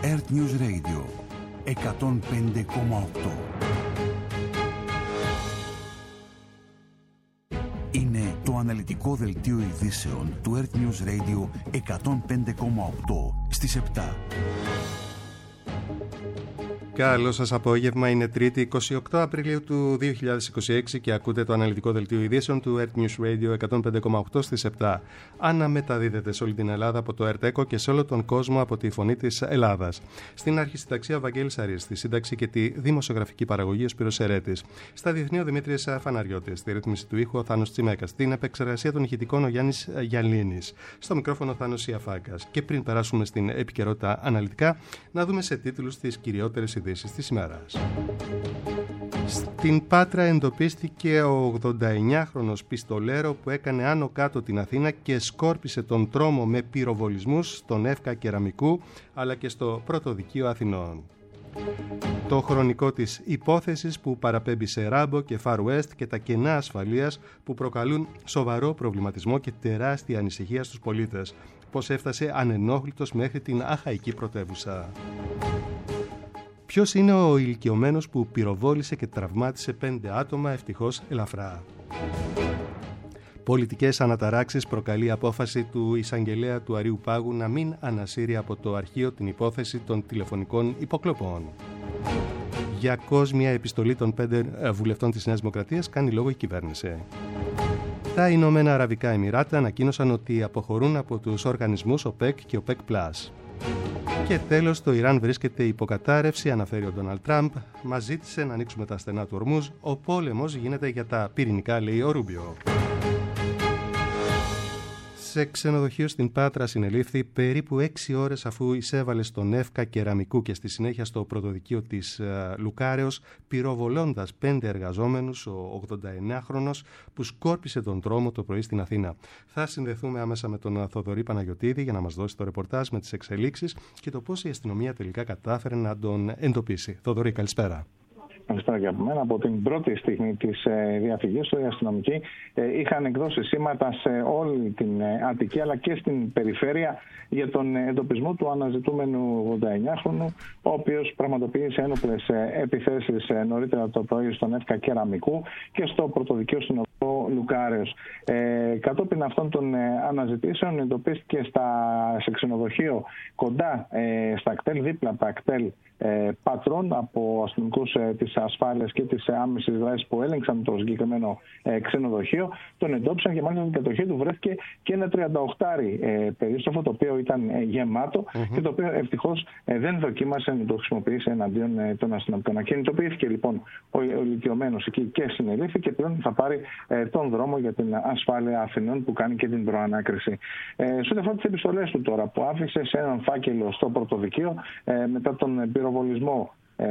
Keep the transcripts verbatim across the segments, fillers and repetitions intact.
Earth News Radio εκατόν πέντε κόμμα οκτώ. Είναι το αναλυτικό δελτίο ειδήσεων του Earth News Radio εκατόν πέντε κόμμα οκτώ στις επτά. Καλό σας απόγευμα, είναι Τρίτη εικοστή ογδόη Απριλίου του δύο χιλιάδες είκοσι έξι και ακούτε το αναλυτικό δελτίο ειδήσεων του Earth News Radio εκατόν πέντε κόμμα οκτώ στις επτά. Αναμεταδίδεται σε όλη την Ελλάδα από το Earth και σε όλο τον κόσμο από τη Φωνή της Ελλάδας. Στην αρχισυνταξία Βαγγέλης Αρής, στη σύνταξη και τη δημοσιογραφική παραγωγή ο Σπύρος Ερέτης. Στα διεθνή ο Δημήτρης Φαναριώτης, στη ρύθμιση του ήχου ο Θάνος Τσιμέκας, στην επεξεργασία των ηχητικών ο Γιάννης Γιαλίνης, στο μικρόφωνο ο Θάνος Ιαφάκας. Και πριν περάσουμε στην επικαιρότητα αναλυτικά, να δούμε σε τίτλους τις κυριότερες ειδήσεις της ημέρας. Στην Πάτρα εντοπίστηκε ο ογδονταεννιάχρονος πιστολέρο που έκανε άνω κάτω την Αθήνα και σκόρπισε τον τρόμο με πυροβολισμούς στον Εύκα Κεραμικού αλλά και στο Πρωτοδικείο Αθηνών. Το χρονικό της υπόθεσης που παραπέμπει σε Ράμπο και Far West και τα κενά ασφαλείας που προκαλούν σοβαρό προβληματισμό και τεράστια ανησυχία στους πολίτες. Πώς έφτασε ανενόχλητος μέχρι την αχαϊκή πρωτεύουσα. Ποιος είναι ο ηλικιωμένος που πυροβόλησε και τραυμάτισε πέντε άτομα, ευτυχώς ελαφρά. Πολιτικές αναταράξεις προκαλεί απόφαση του εισαγγελέα του Αρείου Πάγου να μην ανασύρει από το αρχείο την υπόθεση των τηλεφωνικών υποκλοπών. Για κόσμια επιστολή των πέντε βουλευτών της Νέας Δημοκρατίας κάνει λόγο η κυβέρνηση. Τα Ηνωμένα Αραβικά Εμιράτα ανακοίνωσαν ότι αποχωρούν από τους οργανισμούς ΟΠΕΚ και ΟΠΕΚ Πλας. Και τέλος, το Ιράν βρίσκεται υποκατάρρευση, αναφέρει ο Ντόναλντ Τραμπ. Μας ζήτησε να ανοίξουμε τα στενά του Ορμούζ. Ο πόλεμος γίνεται για τα πυρηνικά, λέει ο Ρούμπιο. Σε ξενοδοχείο στην Πάτρα συνελήφθη περίπου έξι ώρες αφού εισέβαλε στον Εύκα Κεραμικού και στη συνέχεια στο πρωτοδικείο της uh, Λουκάρεως, πυροβολώντας πέντε εργαζόμενους, ο ογδονταεννιάχρονος που σκόρπισε τον τρόμο το πρωί στην Αθήνα. Θα συνδεθούμε άμεσα με τον Θοδωρή Παναγιωτίδη για να μας δώσει το ρεπορτάζ με τις εξελίξεις και το πώς η αστυνομία τελικά κατάφερε να τον εντοπίσει. Θοδωρή, καλησπέρα. Καλησπέρα και από μένα. Από την πρώτη στιγμή της ε, διαφυγής του, οι αστυνομικοί ε, είχαν εκδώσει σήματα σε όλη την ε, Αττική αλλά και στην περιφέρεια για τον ε, εντοπισμό του αναζητούμενου ογδονταεννιάχρονου, ο οποίος πραγματοποίησε ένοπλες ε, επιθέσεις ε, νωρίτερα το πρωί στον Εύκα Κεραμικού και στο πρωτοδικείο στην Λουκάρεως. Ε, κατόπιν αυτών των ε, αναζητήσεων εντοπίστηκε στα, σε ξενοδοχείο κοντά ε, στα κτέλ, δίπλα από τα κτέλ ε, πατρών από αστυνομικούς ε, της ασφάλειας και της ε, άμεσης δράσης που έλεγξαν το συγκεκριμένο ε, ξενοδοχείο. Τον εντόπισαν και μάλιστα στην κατοχή του βρέθηκε και ένα τριανταοκτάρι ε, περίστροφο το οποίο ήταν ε, γεμάτο mm-hmm. και το οποίο ευτυχώς ε, δεν δοκίμασε να το χρησιμοποιήσει εναντίον ε, των αστυνομικών. Ακινητοποιήθηκε λοιπόν ο, ο ηλικιωμένος εκεί και συνελήφθη και πλέον θα πάρει ε, τον δρόμο για την ασφάλεια Αθηνών που κάνει και την προανάκριση. Ε, σε ό,τι αφορά τις επιστολές του τώρα που άφησε σε έναν φάκελο στο πρωτοδικείο ε, μετά τον πυροβολισμό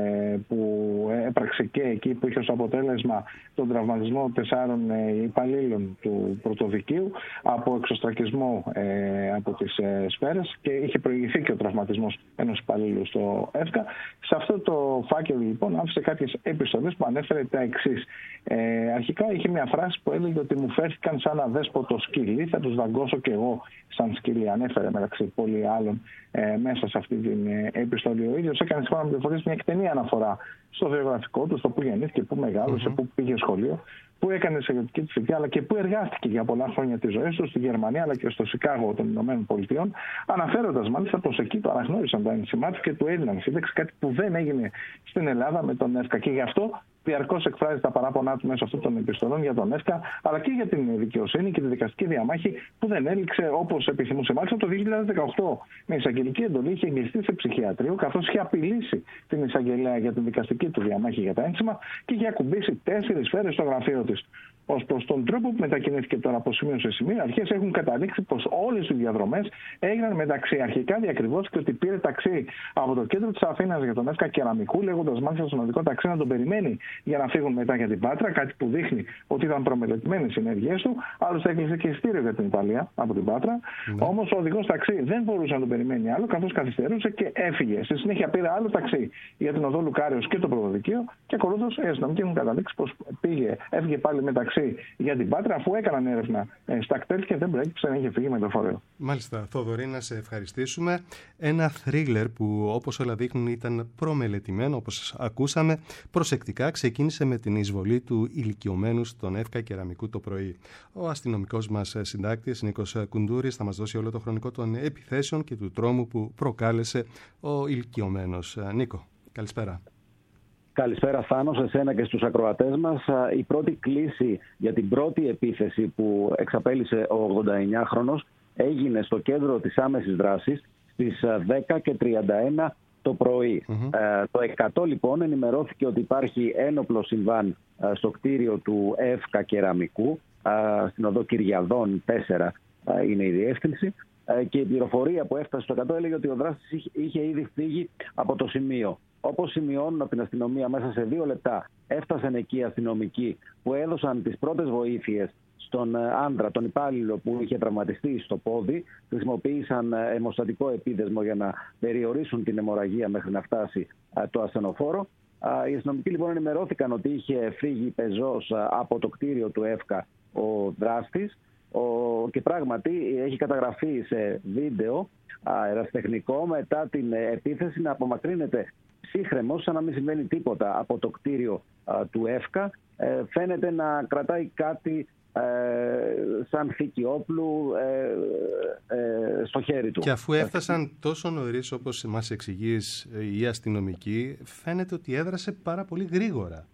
που έπραξε και εκεί που είχε ως αποτέλεσμα τον τραυματισμό τεσσάρων υπαλλήλων του πρωτοδικείου από εξωστρακισμό ε, από τις ε, σφαίρες και είχε προηγηθεί και ο τραυματισμός ενός υπαλλήλου στο ΕΦΚΑ. Σε αυτό το φάκελο λοιπόν άφησε κάποιες επιστολές που ανέφερε τα εξής. Ε, αρχικά είχε μια φράση που έλεγε ότι μου φέρθηκαν σαν αδέσποτο σκυλί, θα τους δαγκώσω και εγώ σαν σκυλί. Ανέφερε μεταξύ πολλοί άλλων ε, μέσα σε αυτή την ε, επιστολή. Ο ίδιος έκανε σύμφωνα με πληροφορίες μια εκτενή αναφορά στο βιογραφικό του, στο που γεννήθηκε, που μεγάλωσε, mm-hmm. που πήγε σχολείο, που έκανε σε ιδιωτική του θητεία, αλλά και που εργάστηκε για πολλά χρόνια τη ζωή του στη Γερμανία αλλά και στο Σικάγο των Ηνωμένων Πολιτειών, αναφέροντας μάλιστα πως εκεί το αναγνώρισαν τα ένσημά του και του έδιναν σύνταξη, κάτι που δεν έγινε στην Ελλάδα με τον ΕΦΚΑ. Και γι' αυτό διαρκώς εκφράζει τα παράπονά του μέσω αυτών των επιστολών για τον ΕΦΚΑ, αλλά και για την δικαιοσύνη και τη δικαστική διαμάχη που δεν έληξε όπως επιθυμούσε. Μάλιστα το δύο χιλιάδες δεκαοκτώ με εισαγγελική εντολή είχε εγγυηστεί σε ψυχιατρίο, καθώς είχε απειλήσει την εισαγγελέα για την δικαστική του διαμάχη για τα ένσημα και είχε ακουμπήσει τέσσερις σφαίρες στο γραφείο της. Ως προς τον τρόπο που μετακινήθηκε τώρα από σημείο σε σημείο, οι αρχές έχουν καταλήξει πως όλες οι διαδρομές έγιναν μεταξύ αρχικά διακριβώθηκε ότι πήρε ταξί από το κέντρο της Αθήνας για τον Εύκα Κεραμικού, λέγοντας μάλιστα στον οδικό ταξί να τον περιμένει για να φύγουν μετά για την Πάτρα, κάτι που δείχνει ότι ήταν προμελετημένες οι ενέργειές του. Άλλωστε έκλεισε και εισιτήριο για την Ιταλία από την Πάτρα. Ναι. Όμως ο οδηγός ταξί δεν μπορούσε να τον περιμένει άλλο, καθώς καθυστερούσε και έφυγε. Στη συνέχεια πήρε άλλο ταξί για την οδό Λουκάρεως και το πρωτοδικείο και ακολούθως οι αστυνομικοί έχουν καταλήξει πως έφυγε πάλι μεταξύ ταξί για την Πάτρα, αφού έκαναν έρευνα στα κτέλ και δεν προέκυψε να είχε φύγει με το φορέο. Μάλιστα, Θοδωρή, να σε ευχαριστήσουμε. Ένα θρίλερ που, όπως όλα δείχνουν, ήταν προμελετημένο, όπως ακούσαμε. Προσεκτικά ξεκίνησε με την εισβολή του ηλικιωμένου στον ΕΦΚΑ Κεραμικού το πρωί. Ο αστυνομικός μας συντάκτης, Νίκος Κουντούρης, θα μας δώσει όλο το χρονικό των επιθέσεων και του τρόμου που προκάλεσε ο ηλικιωμένος. Νίκο, καλησπέρα. Καλησπέρα Θάνο, σε εσένα και στους ακροατές μας. Η πρώτη κλήση για την πρώτη επίθεση που εξαπέλυσε ο ογδονταεννιάχρονος έγινε στο κέντρο της άμεσης δράσης στις δέκα και τριάντα ένα το πρωί. Mm-hmm. Ε, το εκατό λοιπόν ενημερώθηκε ότι υπάρχει ένοπλο συμβάν ε, στο κτίριο του ΕΦΚΑ Κεραμικού, ε, στην οδό Κυριαδών τέσσερα ε, είναι η διεύθυνση, ε, και η πληροφορία που έφτασε στο εκατό έλεγε ότι ο δράστης είχε, είχε ήδη φύγει από το σημείο. Όπως σημειώνουν από την αστυνομία, μέσα σε δύο λεπτά έφτασαν εκεί οι αστυνομικοί που έδωσαν τις πρώτες βοήθειες στον άντρα, τον υπάλληλο που είχε τραυματιστεί στο πόδι. Χρησιμοποίησαν αιμοστατικό επίδεσμο για να περιορίσουν την αιμορραγία μέχρι να φτάσει το ασθενοφόρο. Οι αστυνομικοί λοιπόν ενημερώθηκαν ότι είχε φύγει πεζός από το κτίριο του ΕΦΚΑ ο δράστης και πράγματι έχει καταγραφεί σε βίντεο αεραστεχνικό μετά την επίθεση να απομακρύνεται ψύχρεμος, σαν να μην συμβαίνει τίποτα από το κτίριο α, του ΕΦΚΑ. Ε, φαίνεται να κρατάει κάτι ε, σαν θήκη όπλου ε, ε, στο χέρι του. Και αφού έφτασαν τόσο νωρίς, όπως μας εξηγείς, οι αστυνομικοί, φαίνεται ότι έδρασε πάρα πολύ γρήγορα.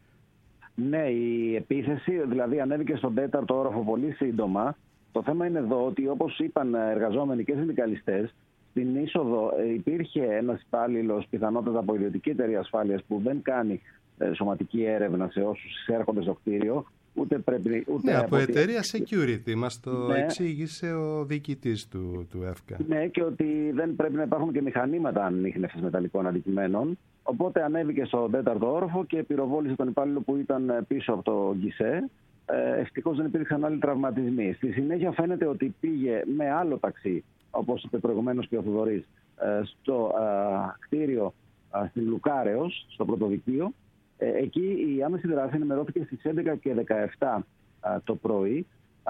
Ναι, η επίθεση δηλαδή ανέβηκε στον τέταρτο όροφο πολύ σύντομα. Το θέμα είναι εδώ ότι, όπως είπαν εργαζόμενοι και συνδικαλιστές, στην είσοδο υπήρχε ένας υπάλληλος, πιθανότατα από ιδιωτική εταιρεία ασφάλειας, που δεν κάνει σωματική έρευνα σε όσους εισέρχονται στο κτίριο. Ούτε πρέπει, ούτε ναι, από, από εταιρεία security, μας το ναι. εξήγησε ο διοικητής του, του ΕΦΚΑ. Ναι, και ότι δεν πρέπει να υπάρχουν και μηχανήματα ανίχνευσης μεταλλικών αντικειμένων. Οπότε ανέβηκε στο τέταρτο όροφο και πυροβόλησε τον υπάλληλο που ήταν πίσω από το γκισέ. Ευτυχώς δεν υπήρξαν άλλοι τραυματισμοί. Στη συνέχεια φαίνεται ότι πήγε με άλλο ταξί, όπως είπε προηγουμένως και ο Θοδωρής, στο κτίριο στην Λουκάρεως, στο πρωτοδικείο. Εκεί η άμεση δράση ενημερώθηκε στις έντεκα και δεκαεπτά το πρωί.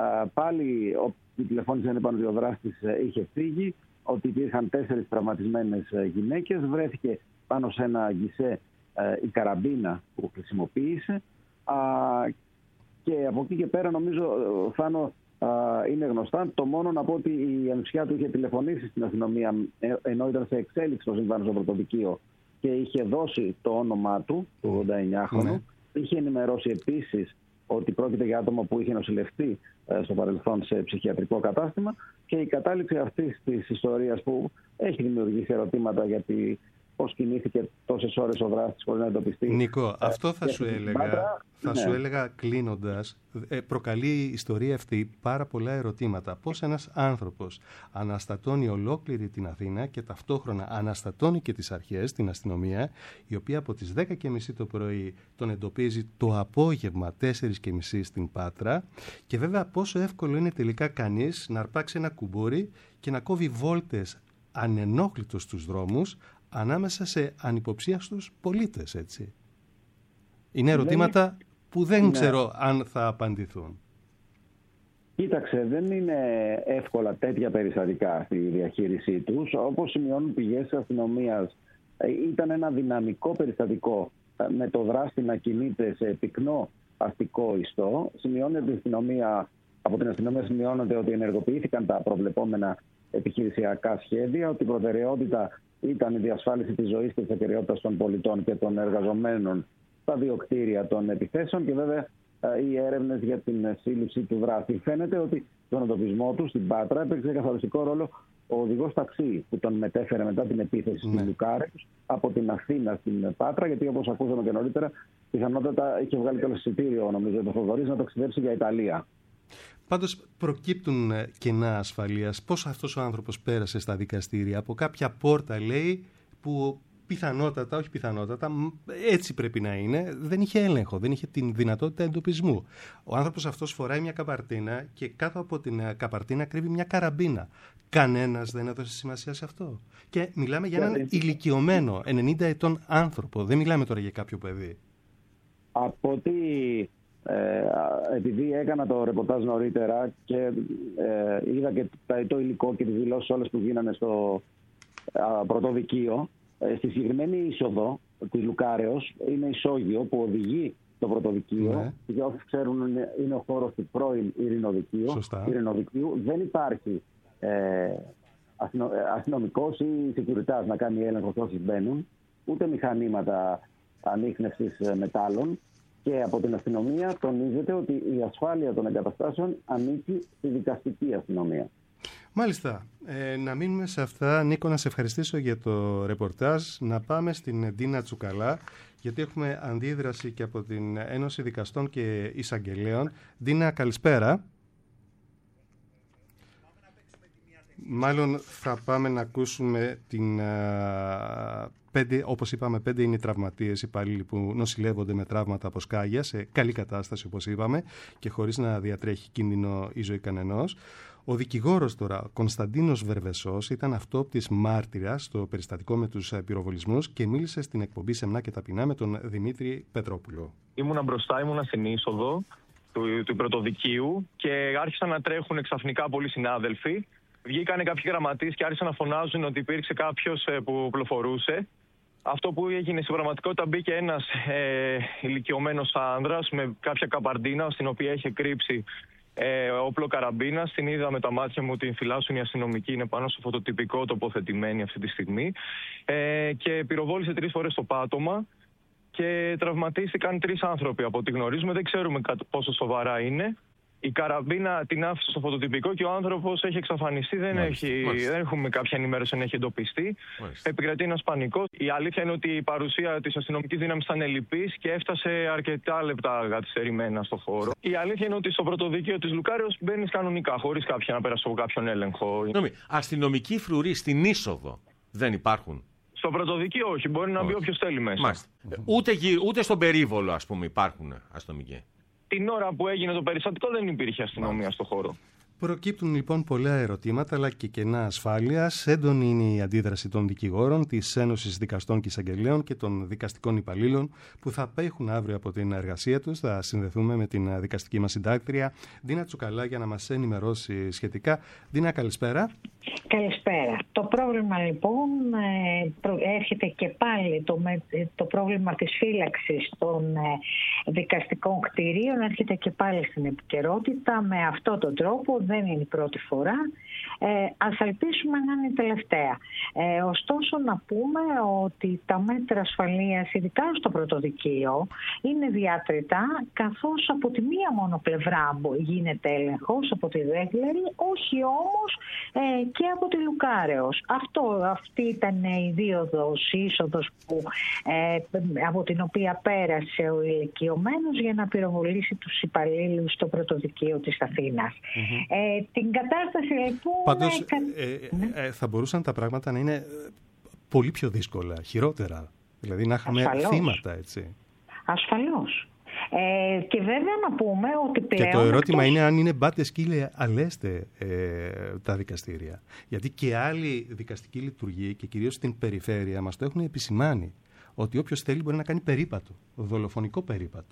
Πάλι οι τηλεφώνησαν, είπαν ότι ο δράστης είχε φύγει, ότι υπήρχαν τέσσερις τραυματισμένες γυναίκες. Βρέθηκε πάνω σε ένα γκισέ η καραμπίνα που χρησιμοποίησε. Και από εκεί και πέρα, νομίζω, Θάνο, είναι γνωστά. Το μόνο να πω ότι η ανιψιά του είχε τηλεφωνήσει στην αστυνομία ενώ ήταν σε εξέλιξη το συμβάν στο πρωτοδικείο και είχε δώσει το όνομά του, του ογδονταεννιάχρονου. Ναι. Είχε ενημερώσει επίσης ότι πρόκειται για άτομο που είχε νοσηλευτεί στο παρελθόν σε ψυχιατρικό κατάστημα, και η κατάληξη αυτής της ιστορίας, που έχει δημιουργήσει ερωτήματα γιατί πώς κινήθηκε τόσες ώρες ο δράστης χωρίς να εντοπιστεί. Νικό, αυτό θα σου έλεγα, Πάτρα, θα ναι. σου έλεγα κλείνοντας, προκαλεί η ιστορία αυτή πάρα πολλά ερωτήματα. Πώς ένας άνθρωπος αναστατώνει ολόκληρη την Αθήνα και ταυτόχρονα αναστατώνει και τις αρχές, την αστυνομία, η οποία από τις δέκα και μισή το πρωί τον εντοπίζει το απόγευμα τέσσερις και μισή στην Πάτρα, και βέβαια πόσο εύκολο είναι τελικά κανείς να αρπάξει ένα κουμπούρι και να κόβει βόλτες ανενόχλητος στους δρόμους ανάμεσα σε ανυποψίαστους πολίτες, έτσι. Είναι ερωτήματα δεν... που δεν ναι. ξέρω αν θα απαντηθούν. Κοίταξε, δεν είναι εύκολα τέτοια περιστατικά στη διαχείρισή τους. Όπως σημειώνουν πηγές της αστυνομίας, ήταν ένα δυναμικό περιστατικό με το δράστη να κινείται σε πυκνό αστικό ιστό. Σημειώνεται αστυνομία, από την αστυνομία σημειώνεται ότι ενεργοποιήθηκαν τα προβλεπόμενα επιχειρησιακά σχέδια, ότι η προτεραιότητα ήταν η διασφάλιση της ζωής και της ακεραιότητας των πολιτών και των εργαζομένων στα δύο κτίρια των επιθέσεων, και βέβαια οι έρευνες για την σύλληψη του δράστη. Φαίνεται ότι στον εντοπισμό του στην Πάτρα έπαιξε καθοριστικό ρόλο ο οδηγός ταξί που τον μετέφερε μετά την επίθεση mm. στην Λουκάρεως από την Αθήνα στην Πάτρα, γιατί όπως ακούσαμε και νωρίτερα, πιθανότατα είχε βγάλει το εισιτήριο, νομίζω, το Θοδωρής να ταξιδέψει για Ιταλία. Πάντως προκύπτουν κενά ασφαλείας. Πώς αυτός ο άνθρωπος πέρασε στα δικαστήρια? Από κάποια πόρτα, λέει, που πιθανότατα, όχι πιθανότατα, έτσι πρέπει να είναι, δεν είχε έλεγχο, δεν είχε την δυνατότητα εντοπισμού. Ο άνθρωπος αυτός φοράει μια καπαρτίνα και κάτω από την καπαρτίνα κρύβει μια καραμπίνα. Κανένας δεν έδωσε σημασία σε αυτό. Και μιλάμε για έναν ηλικιωμένο, ενενήντα ετών άνθρωπο. Δεν μιλάμε τώρα για κάποιο παιδί. Από ό,τι Ε, επειδή έκανα το ρεπορτάζ νωρίτερα και ε, είδα και το υλικό και τις δηλώσεις όλες που γίνανε στο ε, πρωτοδικείο, ε, στη συγκεκριμένη είσοδο της Λουκάρεως είναι ισόγειο που οδηγεί το πρωτοδικείο. Ναι. Για όσους ξέρουν, είναι, είναι ο χώρος του πρώην ειρηνοδικείου. ειρηνοδικείου. Δεν υπάρχει ε, αστυνο, αστυνομικός ή securitas να κάνει έλεγχο όσοι μπαίνουν, ούτε μηχανήματα ανίχνευσης μετάλλων. Και από την αστυνομία τονίζεται ότι η ασφάλεια των εγκαταστάσεων ανήκει στη δικαστική αστυνομία. Μάλιστα. Ε, να μείνουμε σε αυτά. Νίκο, να σε ευχαριστήσω για το ρεπορτάζ. Να πάμε στην Ντίνα Τσουκαλά, γιατί έχουμε αντίδραση και από την Ένωση Δικαστών και Εισαγγελέων. Ντίνα, καλησπέρα. Μάλλον θα πάμε να ακούσουμε την... Α, πέντε, όπως είπαμε, πέντε είναι οι τραυματίες υπαλλήλοι που νοσηλεύονται με τραύματα από σκάγια σε καλή κατάσταση, όπως είπαμε, και χωρίς να διατρέχει κίνδυνο η ζωή κανενός. Ο δικηγόρος τώρα, Κωνσταντίνος Βερβεσός, ήταν αυτόπτης μάρτυρας στο περιστατικό με τους πυροβολισμούς και μίλησε στην εκπομπή Σεμνά και Ταπεινά με τον Δημήτρη Πετρόπουλο. Ήμουνα μπροστά, ήμουνα στην είσοδο του, του πρωτοδικείου και άρχισαν να τρέχουν ξαφνικά πολλοί συνάδελφοι. Βγήκανε κάποιοι γραμματείς και άρχισαν να φωνάζουν ότι υπήρξε κάποιος που πλοφορούσε. Αυτό που έγινε στην πραγματικότητα, μπήκε ένας ε, ηλικιωμένος άνδρας με κάποια καπαρντίνα στην οποία είχε κρύψει ε, όπλο καραμπίνας. Την είδα με τα μάτια μου, την φυλάσσουν οι αστυνομικοί, είναι πάνω στο φωτοτυπικό τοποθετημένοι αυτή τη στιγμή. Ε, και πυροβόλησε τρεις φορές το πάτωμα και τραυματίστηκαν τρεις άνθρωποι από ό,τι γνωρίζουμε. Δεν ξέρουμε πόσο σοβαρά είναι. Η καραμπίνα την άφησε στο φωτοτυπικό και ο άνθρωπος έχει εξαφανιστεί. Δεν, μάλιστα, έχει, μάλιστα. δεν έχουμε κάποια ενημέρωση αν έχει εντοπιστεί. Μάλιστα. Επικρατεί ένας πανικός. Η αλήθεια είναι ότι η παρουσία της αστυνομικής δύναμης ήταν ελλειπής και έφτασε αρκετά λεπτά καθυστερημένα στο χώρο. Η αλήθεια είναι ότι στο πρωτοδικείο της Λουκάρεως μπαίνεις κανονικά, χωρίς κάποια να περάσει από κάποιον έλεγχο. Συγγνώμη, αστυνομικοί φρουροί στην είσοδο δεν υπάρχουν? Στο πρωτοδικείο όχι, μπορεί να όχι. μπει όποιος θέλει μέσα. Ούτε, ούτε στον περίβολο, ας πούμε, υπάρχουν αστυνομικοί? Την ώρα που έγινε το περιστατικό δεν υπήρχε αστυνομία στο χώρο. Προκύπτουν λοιπόν πολλά ερωτήματα αλλά και κενά ασφάλειας. Έντονη είναι η αντίδραση των δικηγόρων, της Ένωσης Δικαστών και Εισαγγελέων και των δικαστικών υπαλλήλων που θα απέχουν αύριο από την εργασία τους. Θα συνδεθούμε με την δικαστική μας συντάκτρια Ντίνα Τσουκαλά για να μας ενημερώσει σχετικά. Ντίνα, καλησπέρα. Καλησπέρα. Το πρόβλημα λοιπόν έρχεται και πάλι το, το πρόβλημα της φύλαξης των δικαστικών κτηρίων έρχεται και πάλι στην επικαιρότητα με αυτόν τον τρόπο. Δεν είναι η πρώτη φορά. Ε, ας ελπίσουμε να είναι η τελευταία. Ε, ωστόσο να πούμε ότι τα μέτρα ασφαλείας, ειδικά στο πρωτοδικείο, είναι διάτρητα, καθώς από τη μία μόνο πλευρά γίνεται έλεγχος, από τη Δέγκλερη, όχι όμως ε, και από τη Λουκάρεως. Αυτό, αυτή ήταν η δίωδος, η είσοδος που, ε, από την οποία πέρασε ο ηλικιωμένος για να πυροβολήσει τους υπαλλήλους στο πρωτοδικείο της Αθήνας. Mm-hmm. Ε, την κατάσταση λοιπόν... Πάντως ε, ε, ε, θα μπορούσαν τα πράγματα να είναι πολύ πιο δύσκολα, χειρότερα. Δηλαδή να είχαμε Ασφαλώς. θύματα, έτσι. Ασφαλώς. Ε, και βέβαια να πούμε ότι πλέον... Και το ερώτημα εκτός... είναι αν είναι μπάτε σκύλε αλέστε ε, τα δικαστήρια. Γιατί και άλλη δικαστική λειτουργία και κυρίως στην περιφέρεια μας το έχουν επισημάνει ότι όποιος θέλει μπορεί να κάνει περίπατο, δολοφονικό περίπατο.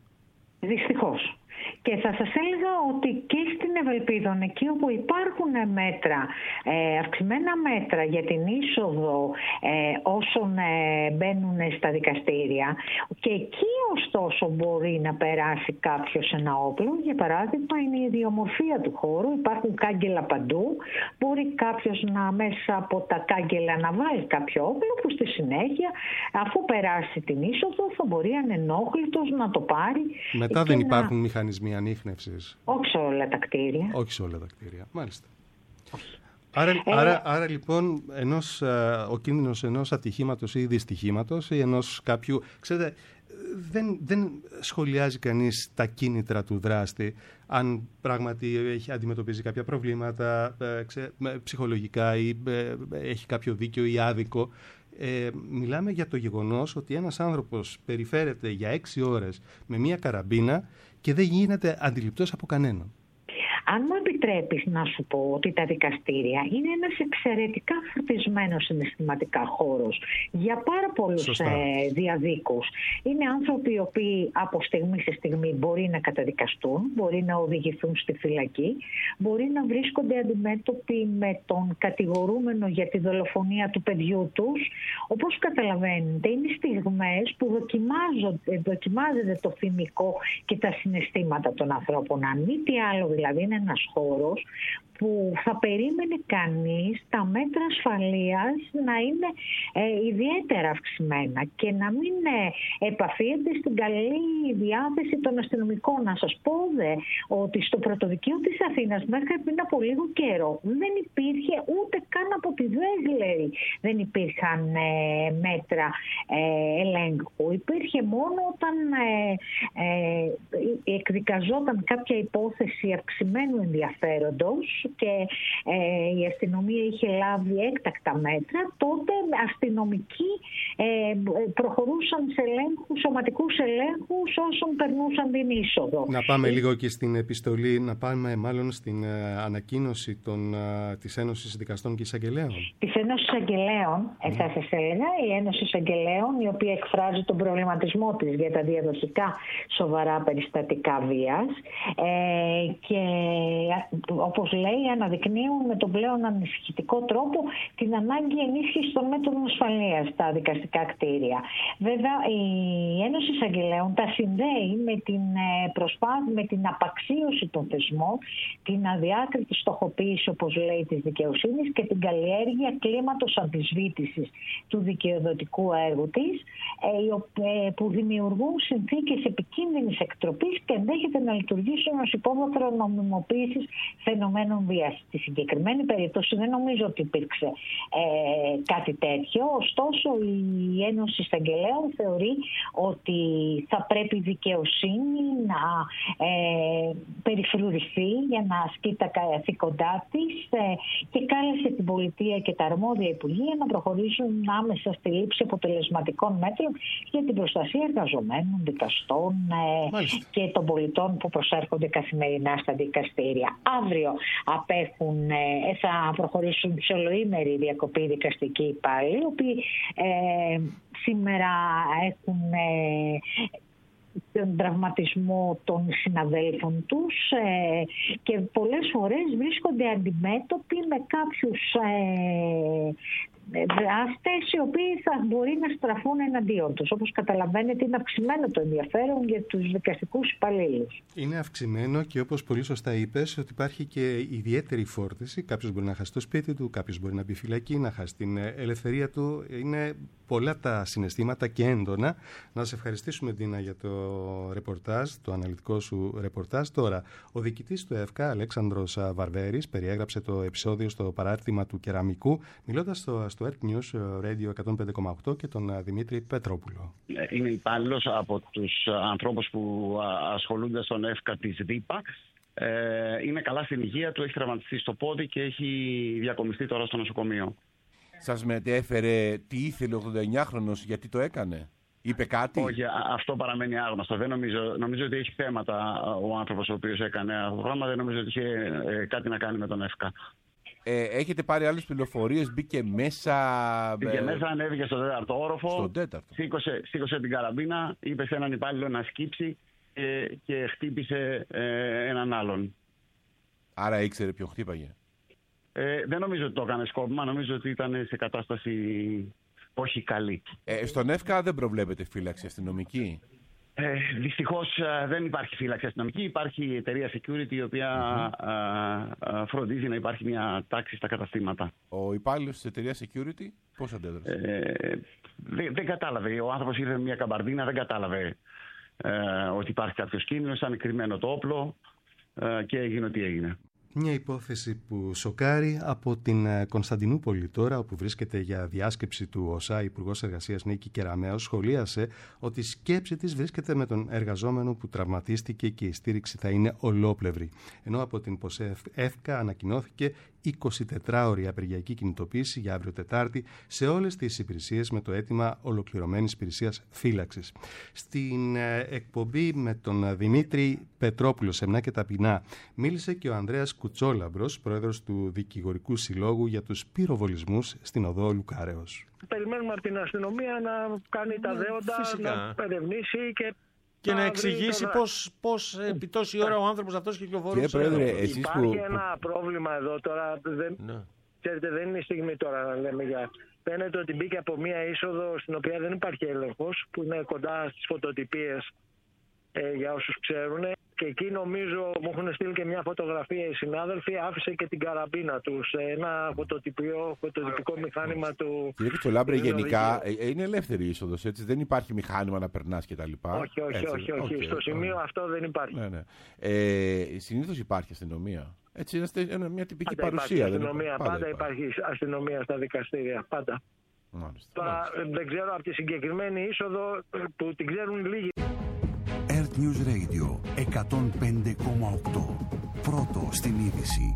Δυστυχώς. Και θα σας έλεγα ότι και στην Ευελπίδων, εκεί όπου υπάρχουν μέτρα, ε, αυξημένα μέτρα για την είσοδο ε, όσων ε, μπαίνουν στα δικαστήρια, και εκεί ωστόσο μπορεί να περάσει κάποιος ένα όπλο. Για παράδειγμα, είναι η ιδιομορφία του χώρου, υπάρχουν κάγκελα παντού, μπορεί κάποιος να μέσα από τα κάγκελα να βάλει κάποιο όπλο που στη συνέχεια, αφού περάσει την είσοδο, θα μπορεί ανενόχλητος να το πάρει. Μετά δεν υπάρχουν να... μηχανισμοί ανίχνευσης. Όχι σε όλα τα κτίρια. Όχι σε όλα τα κτίρια, μάλιστα. Άρα, ε... άρα, άρα λοιπόν ενός, ο κίνδυνος ενός ατυχήματος ή δυστυχήματος ή ενός κάποιου... Ξέρετε, δεν, δεν σχολιάζει κανείς τα κίνητρα του δράστη, αν πράγματι έχει, αντιμετωπίζει κάποια προβλήματα ξέ, ψυχολογικά ή έχει κάποιο δίκαιο ή άδικο. Ε, μιλάμε για το γεγονός ότι ένας άνθρωπος περιφέρεται για έξι ώρες με μία καραμπίνα και δεν γίνεται αντιληπτός από κανέναν. Αν μου επιτρέπετε, επιτρέπεις να σου πω ότι τα δικαστήρια είναι ένας εξαιρετικά φορτισμένος συναισθηματικά χώρος για πάρα πολλούς ε, διαδίκους. Είναι άνθρωποι οι οποίοι από στιγμή σε στιγμή μπορεί να καταδικαστούν, μπορεί να οδηγηθούν στη φυλακή, μπορεί να βρίσκονται αντιμέτωποι με τον κατηγορούμενο για τη δολοφονία του παιδιού τους. Όπως καταλαβαίνετε, είναι στιγμές που δοκιμάζεται το θυμικό και τα συναισθήματα των ανθρώπων. Αν μη τι άλλο, δηλαδή, είναι ένας χώρος που θα περίμενε κανείς τα μέτρα ασφαλείας να είναι ε, ιδιαίτερα αυξημένα και να μην ε, επαφίεται στην καλή διάθεση των αστυνομικών. Να σας πω δε ότι στο πρωτοδικείο της Αθήνας μέχρι πριν από λίγο καιρό δεν υπήρχε ούτε καν από τη Δέσλερη, δεν υπήρχαν ε, μέτρα ε, ελέγχου. Υπήρχε μόνο όταν ε, ε, εκδικαζόταν κάποια υπόθεση αυξημένου ενδιαφέροντος και ε, η αστυνομία είχε λάβει έκτακτα μέτρα, τότε αστυνομικοί ε, προχωρούσαν σε ελέγχους, σωματικούς ελέγχους όσων περνούσαν την είσοδο. Να πάμε λίγο και στην επιστολή, να πάμε μάλλον στην ε, ανακοίνωση των, ε, της Ένωσης Δικαστών και Εισαγγελέων. Της Ένωσης Εισαγγελέων, mm. θα σας έλεγα, η Ένωση Εισαγγελέων, η οποία εκφράζει τον προβληματισμό της για τα διαδοχικά σοβαρά περιστατικά βίας ε, και όπως λέει αναδεικνύουν με τον πλέον ανησυχητικό τρόπο την ανάγκη ενίσχυσης των μέτρων ασφαλείας στα δικαστικά κτίρια. Βέβαια, η Ένωση Εισαγγελέων τα συνδέει με την προσπάθεια, με την απαξίωση των θεσμών, την αδιάκριτη στοχοποίηση, όπως λέει, της δικαιοσύνης και την καλλιέργεια κλίματος αμφισβήτησης του δικαιοδοτικού έργου της, που δημιουργούν συνθήκες επικίνδυνης εκτροπής και ενδέχεται να λειτουργήσουν ως υπόβαθρο νομιμοποίησης φαινομένων βίας. Στη συγκεκριμένη περίπτωση δεν νομίζω ότι υπήρξε ε, κάτι τέτοιο. Ωστόσο, η Ένωση Εισαγγελέων θεωρεί ότι θα πρέπει η δικαιοσύνη να ε, περιφρουρηθεί για να ασκεί τα καθήκοντά της ε, και κάλεσε την πολιτεία και τα αρμόδια υπουργεία να προχωρήσουν άμεσα στη λήψη αποτελεσματικών μέτρων για την προστασία εργαζομένων, δικαστών ε, και των πολιτών που προσέρχονται καθημερινά στα δικαστήρια. Αύριο απέχουν, ε, θα προχωρήσουν σε ολοήμερη διακοπή δικαστική υπάλληλοι, οι οποίοι ε, σήμερα έχουν ε, τον τραυματισμό των συναδέλφων τους ε, και πολλές φορές βρίσκονται αντιμέτωποι με κάποιους ε, δράστες οι οποίοι θα μπορεί να στραφούν εναντίον τους. Όπως καταλαβαίνετε, είναι αυξημένο το ενδιαφέρον για τους δικαστικούς υπαλλήλους. Είναι αυξημένο και όπως πολύ σωστά είπες, ότι υπάρχει και ιδιαίτερη φόρτιση. Κάποιος μπορεί να χάσει το σπίτι του, κάποιος μπορεί να μπει φυλακή, να χάσει την ελευθερία του. Είναι πολλά τα συναισθήματα και έντονα. Να σε ευχαριστήσουμε, Ντίνα, για το ρεπορτάζ, το αναλυτικό σου ρεπορτάζ. Τώρα, ο διοικητής του ΕΦΚΑ, Αλέξανδρος Βαρβέρης, περιέγραψε το επεισόδιο στο παράρτημα του Κεραμικού, μιλώντας στο, στο Earth News Radio εκατόν πέντε κόμμα οκτώ και τον Δημήτρη Πετρόπουλο. Είναι υπάλληλος από τους ανθρώπους που ασχολούνται στον ΕΦΚΑ της ΔΥΠΑ. Ε, είναι καλά στην υγεία του, έχει τραυματιστεί στο πόδι και έχει διακομιστεί τώρα στο νοσοκομείο. Σας μετέφερε τι ήθελε ο ογδονταεννιάχρονος, γιατί το έκανε? Είπε κάτι? Όχι, αυτό παραμένει άγνωστο. Δεν νομίζω, νομίζω ότι έχει θέματα ο άνθρωπος ο οποίος έκανε αυτό το πράγμα. Δεν νομίζω ότι είχε ε, κάτι να κάνει με τον ΕΦΚΑ. Ε, έχετε πάρει άλλες πληροφορίες? Μπήκε μέσα... Μπήκε ε... μέσα, ανέβηκε στο τέταρτο όροφο. Στον τέταρτο. Σήκωσε, σήκωσε την καραμπίνα, είπε σε έναν υπάλληλο να σκύψει ε, και χτύπησε ε, έναν άλλον. Άρα ήξερε ποιον χτύπαγε? Ε, δεν νομίζω ότι το έκανε σκόπιμα. Νομίζω ότι ήταν σε κατάσταση όχι καλή. Ε, στον ΕΦΚΑ δεν προβλέπεται φύλαξη αστυνομική? Ε, δυστυχώς δεν υπάρχει φύλαξη αστυνομική. Υπάρχει η εταιρεία security η οποία mm-hmm. α, α, φροντίζει να υπάρχει μια τάξη στα καταστήματα. Ο υπάλληλος της εταιρείας security πώς αντέδρασε? Ε, δεν, δεν κατάλαβε. Ο άνθρωπος ήρθε με μια καμπαρδίνα, δεν κατάλαβε ε, ότι υπάρχει κάποιος κίνδυνος. Ήταν κρυμμένο το όπλο ε, και έγινε ό,τι έγινε. Μια υπόθεση που σοκάρει από την Κωνσταντινούπολη τώρα, όπου βρίσκεται για διάσκεψη του ΟΣΑ, Υπουργός Εργασίας Νίκη Κεραμέως σχολίασε ότι η σκέψη της βρίσκεται με τον εργαζόμενο που τραυματίστηκε και η στήριξη θα είναι ολόπλευρη. Ενώ από την ΠΟΣΕΦΚΑ ανακοινώθηκε εικοσιτετράωρη απεργιακή κινητοποίηση για αύριο Τετάρτη σε όλες τις υπηρεσίες με το αίτημα ολοκληρωμένης υπηρεσίας φύλαξης. Στην εκπομπή με τον Δημήτρη Πετρόπουλο, Σεμνά και Ταπεινά, μίλησε και ο Ανδρέας Κουτσόλαμπρος, πρόεδρος του Δικηγορικού Συλλόγου για τους πυροβολισμούς στην οδό Λουκάρεως. Περιμένουμε από την αστυνομία να κάνει τα δέοντα, φυσικά, να ερευνήσει και, και να, να εξηγήσει τον... πώς, πώς επί τόση ώρα ο άνθρωπος αυτός κυκλοφορούσε. Πρόεδρε, εσείς Υπάρχει που... ένα πρόβλημα εδώ τώρα. Δεν... Ναι. Ξέρετε, δεν είναι η στιγμή τώρα να λέμε για... Φαίνεται ότι μπήκε από μία είσοδο στην οποία δεν υπάρχει έλεγχος, που είναι κοντά στις φωτοτυπίες ε, για όσους ξέρουν. Και εκεί νομίζω μου έχουν στείλει και μια φωτογραφία οι συνάδελφοι, άφησε και την καραμπίνα του σε ένα φωτοτυπικό, φωτοτυπικό μηχάνημα του. Κύριε Κουτσολάμπρε, γενικά είναι ελεύθερη είσοδος, έτσι, δεν υπάρχει μηχάνημα να περνάς κτλ. Όχι, όχι, έτσι, όχι, όχι. Okay, στο σημείο okay. αυτό δεν υπάρχει. Ναι, ναι. Ε, συνήθως υπάρχει αστυνομία. Έτσι, είναι μια τυπική πάντα παρουσία. Υπάρχει αστυνομία, δεν πάντα, πάντα υπάρχει αστυνομία στα δικαστήρια, πάντα. Μάλιστα, Τώρα μάλιστα. δεν ξέρω από τη συγκεκριμένη είσοδο που την ξέρουν λίγοι. Earth News Radio εκατόν πέντε κόμμα οκτώ. Πρώτο στην είδηση.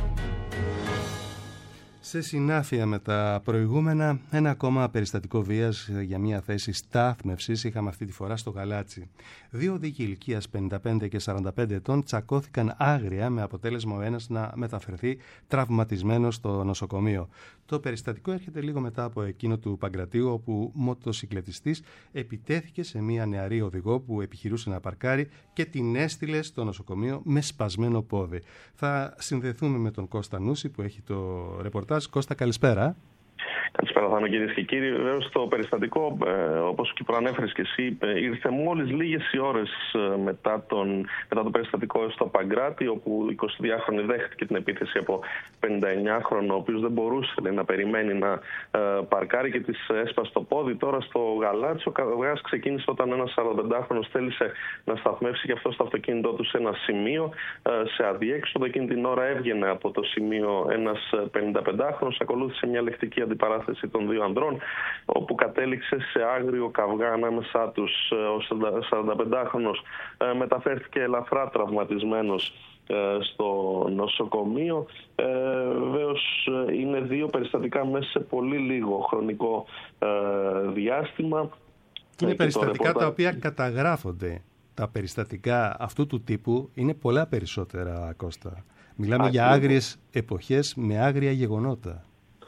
Σε συνάφεια με τα προηγούμενα, ένα ακόμα περιστατικό βίας για μια θέση στάθμευσης είχαμε αυτή τη φορά στο Γαλάτσι. Δύο οδηγοί ηλικίας πενήντα πέντε και σαράντα πέντε ετών τσακώθηκαν άγρια, με αποτέλεσμα ο ένας να μεταφερθεί τραυματισμένος στο νοσοκομείο. Το περιστατικό έρχεται λίγο μετά από εκείνο του Παγκρατίου, όπου μοτοσυκλετιστής επιτέθηκε σε μια νεαρή οδηγό που επιχειρούσε να παρκάρει και την έστειλε στο νοσοκομείο με σπασμένο πόδι. Θα συνδεθούμε με τον Κώστα Νούση που έχει το ρεπορτάζ. Κώστα, καλησπέρα. Καλησπέρα, Θάνο, κυρίες και κύριοι. Βεβαίως, το περιστατικό, ε, όπως και προανέφερες και εσύ, ε, ήρθε μόλις λίγες οι ώρες ε, μετά, τον, μετά το περιστατικό στο Παγκράτη, όπου ο εικοσιδυάχρονη δέχτηκε την επίθεση από πενηνταεννιάχρονο, ο οποίος δεν μπορούσε λέει, να περιμένει να ε, παρκάρει και της έσπασε το πόδι. Τώρα στο Γαλάτσι, ο καυγάς ξεκίνησε όταν ένας σαρανταπεντάχρονος θέλησε να σταθμεύσει και αυτό στο αυτοκίνητό του σε ένα σημείο, ε, σε αδιέξοδο. Εκείνη την ώρα έβγαινε από το σημείο ένας πενηνταπεντάχρονος, ακολούθησε μια λεκτική αντιπαράθεση των δύο ανδρών, όπου κατέληξε σε άγριο καυγά ανάμεσά τους. Ο σαρανταπεντάχρονος μεταφέρθηκε ελαφρά τραυματισμένος στο νοσοκομείο. Ε, βεβαίως είναι δύο περιστατικά μέσα σε πολύ λίγο χρονικό ε, διάστημα. Είναι περιστατικά τα οποία καταγράφονται. Τα περιστατικά αυτού του τύπου είναι πολλά περισσότερα, Κώστα. Μιλάμε Ακριβώς. για άγριες εποχές με άγρια γεγονότα.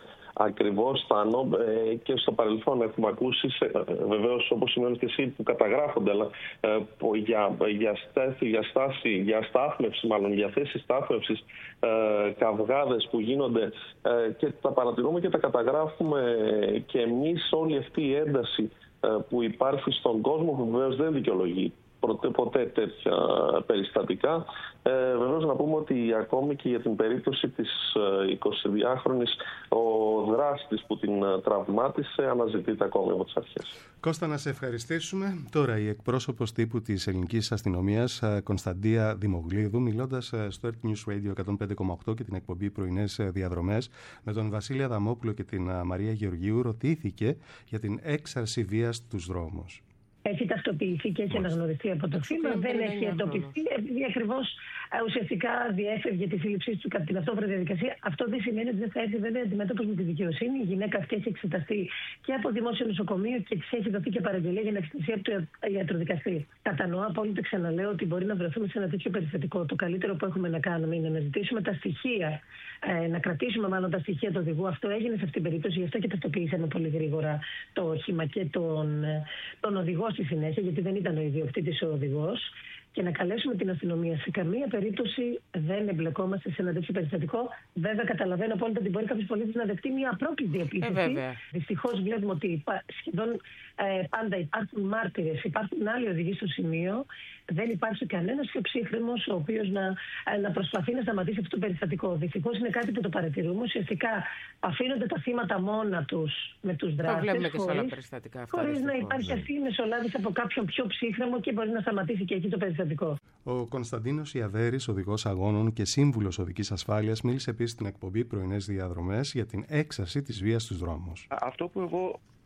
Ακριβώς, Θάνο, ε, και στο παρελθόν έχουμε ακούσει, ε, βεβαίως όπως σημαίνει και εσύ, που καταγράφονται, αλλά ε, που για, για, στάθη, για στάση, για στάθμευση, μάλλον για θέση στάθμευσης, ε, καυγάδες που γίνονται ε, και τα παρατηρούμε και τα καταγράφουμε και εμείς. Όλη αυτή η ένταση ε, που υπάρχει στον κόσμο, που βεβαίως δεν δικαιολογεί ποτέ τέτοια περιστατικά. Ε, βεβαίως να πούμε ότι ακόμη και για την περίπτωση της εικοσιδυάχρονης ο δράστης που την τραυμάτισε αναζητείται ακόμη από τις αρχές. Κώστα, να σε ευχαριστήσουμε. Τώρα η εκπρόσωπος τύπου της ελληνικής αστυνομίας, Κωνσταντία Δημογλίδου, μιλώντας στο Earth News Radio εκατόν πέντε κόμμα οκτώ και την εκπομπή Πρωινές Διαδρομές με τον Βασίλη Αδαμόπουλο και την Μαρία Γεωργίου, ρωτήθηκε για την έξαρση βίας στους δρόμους. Έχει ταυτοποιηθεί και έχει αναγνωριστεί από το θύμα, δεν έχει εντοπιστεί, επειδή ακριβώς ουσιαστικά διέφευγε τη σύλληψή του κατά την αυτόφρονη διαδικασία. Αυτό δεν σημαίνει ότι δεν θα έρθει βέβαια αντιμέτωπος με τη δικαιοσύνη. Η γυναίκα αυτή έχει εξεταστεί και από δημόσιο νοσοκομείο και της έχει δοθεί και παραγγελία για να εξεταστεί από το ιατροδικαστή. Κατανοώ απόλυτα, ξαναλέω, ότι μπορεί να βρεθούμε σε ένα τέτοιο περιστατικό. Το καλύτερο που έχουμε να κάνουμε είναι να ζητήσουμε τα στοιχεία, ε, να κρατήσουμε μάλλον τα στοιχεία του οδηγού. Αυτό έγινε σε αυτήν την περίπτωση, γι' αυτό και ταυτοποιήσαμε πολύ γρήγορα το όχημα και τον, τον οδηγό στη συνέχεια, γιατί δεν ήταν ο ιδιοκτήτης ο οδηγός, και να καλέσουμε την αστυνομία. Σε καμία περίπτωση δεν εμπλεκόμαστε σε ένα τέτοιο περιστατικό. Βέβαια, καταλαβαίνω απόλυτα ότι μπορεί κάποιος πολίτης να δεχτεί μια απρόκλητη επίθεση. Ε, Δυστυχώς βλέπουμε ότι σχεδόν ε, πάντα υπάρχουν μάρτυρες, υπάρχουν άλλοι οδηγοί στο σημείο. Δεν υπάρχει κανένας πιο ψύχρεμος ο οποίος να, να προσπαθεί να σταματήσει αυτό το περιστατικό. Δυστυχώς είναι κάτι που το παρατηρούμε. Ουσιαστικά αφήνονται τα θύματα μόνα τους με τους δράστες. Το βλέπουμε και σε άλλα περιστατικά αυτά. Χωρίς να υπάρχει αυτή η μεσολάβηση από κάποιον πιο ψύχρεμο και μπορεί να σταματήσει και εκεί το περιστατικό. Ο Κωνσταντίνος Ιαβέρης, οδηγός αγώνων και σύμβουλος οδικής ασφάλειας, μίλησε επίσης στην εκπομπή Πρωινές Διαδρομές για την έξαρση της βίας στους δρόμους. Αυτό που εγώ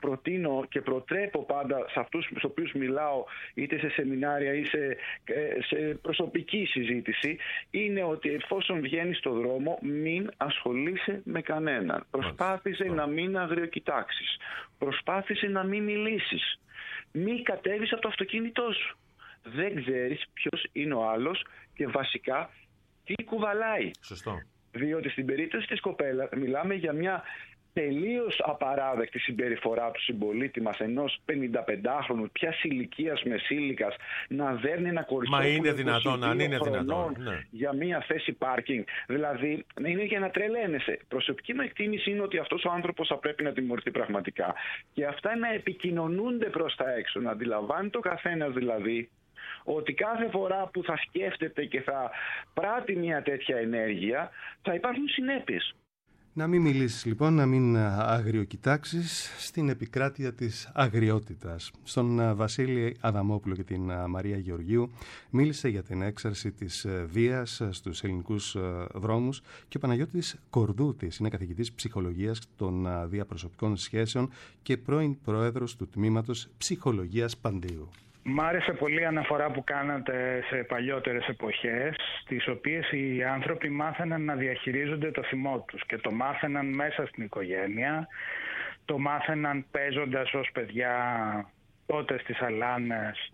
προτείνω και προτρέπω πάντα σε αυτούς στους οποίους μιλάω, είτε σε σεμινάρια ή σε, σε προσωπική συζήτηση, είναι ότι εφόσον βγαίνεις στο δρόμο, μην ασχολείσαι με κανέναν. Προσπάθησε να μην αγριοκοιτάξεις. Προσπάθησε να μην μιλήσεις. Μην κατέβεις από το αυτοκίνητό σου. Δεν ξέρεις ποιος είναι ο άλλος και βασικά τι κουβαλάει. Σωστό. Διότι στην περίπτωση της κοπέλας μιλάμε για μια τελείως απαράδεκτη συμπεριφορά του συμπολίτη μας, ενός πενηνταπεντάχρονου, ποιας ηλικίας μεσήλικας, να δέρνει ένα κοριτσό. Μα είναι δυνατόν, αν είναι δυνατόν. Ναι. Για μια θέση πάρκινγκ. Δηλαδή, είναι για να τρελαίνεσαι. Προσωπική μου εκτίμηση είναι ότι αυτός ο άνθρωπος θα πρέπει να τιμωρηθεί πραγματικά. Και αυτά να επικοινωνούνται προς τα έξω, να αντιλαμβάνει το καθένας δηλαδή ότι κάθε φορά που θα σκέφτεται και θα πράττει μια τέτοια ενέργεια θα υπάρχουν συνέπειες. Να μην μιλήσεις λοιπόν, να μην αγριοκοιτάξεις στην επικράτεια της αγριότητας. Στον Βασίλη Αδαμόπουλο και την Μαρία Γεωργίου μίλησε για την έξαρση της βίας στους ελληνικούς δρόμους και ο Παναγιώτης Κορδούτης είναι καθηγητής ψυχολογίας των διαπροσωπικών σχέσεων και πρώην πρόεδρος του τμήματος ψυχολογίας Παντίου. Μ' άρεσε πολύ η αναφορά που κάνατε σε παλιότερες εποχές, στις οποίες οι άνθρωποι μάθαιναν να διαχειρίζονται το θυμό τους και το μάθαιναν μέσα στην οικογένεια, το μάθαιναν παίζοντας ως παιδιά τότε στις αλάνες,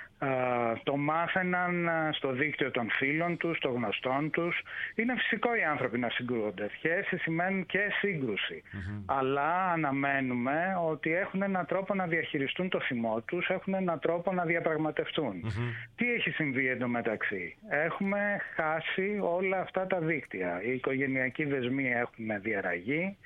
το μάθαιναν στο δίκτυο των φίλων τους, των γνωστών τους. Είναι φυσικό οι άνθρωποι να συγκρούονται. Σχέσεις σημαίνουν και σύγκρουση. Mm-hmm. Αλλά αναμένουμε ότι έχουν έναν τρόπο να διαχειριστούν το θυμό τους, έχουν έναν τρόπο να διαπραγματευτούν. Mm-hmm. Τι έχει συμβεί εντωμεταξύ? Έχουμε χάσει όλα αυτά τα δίκτυα. Οι οικογενειακοί δεσμοί έχουν διαραγεί.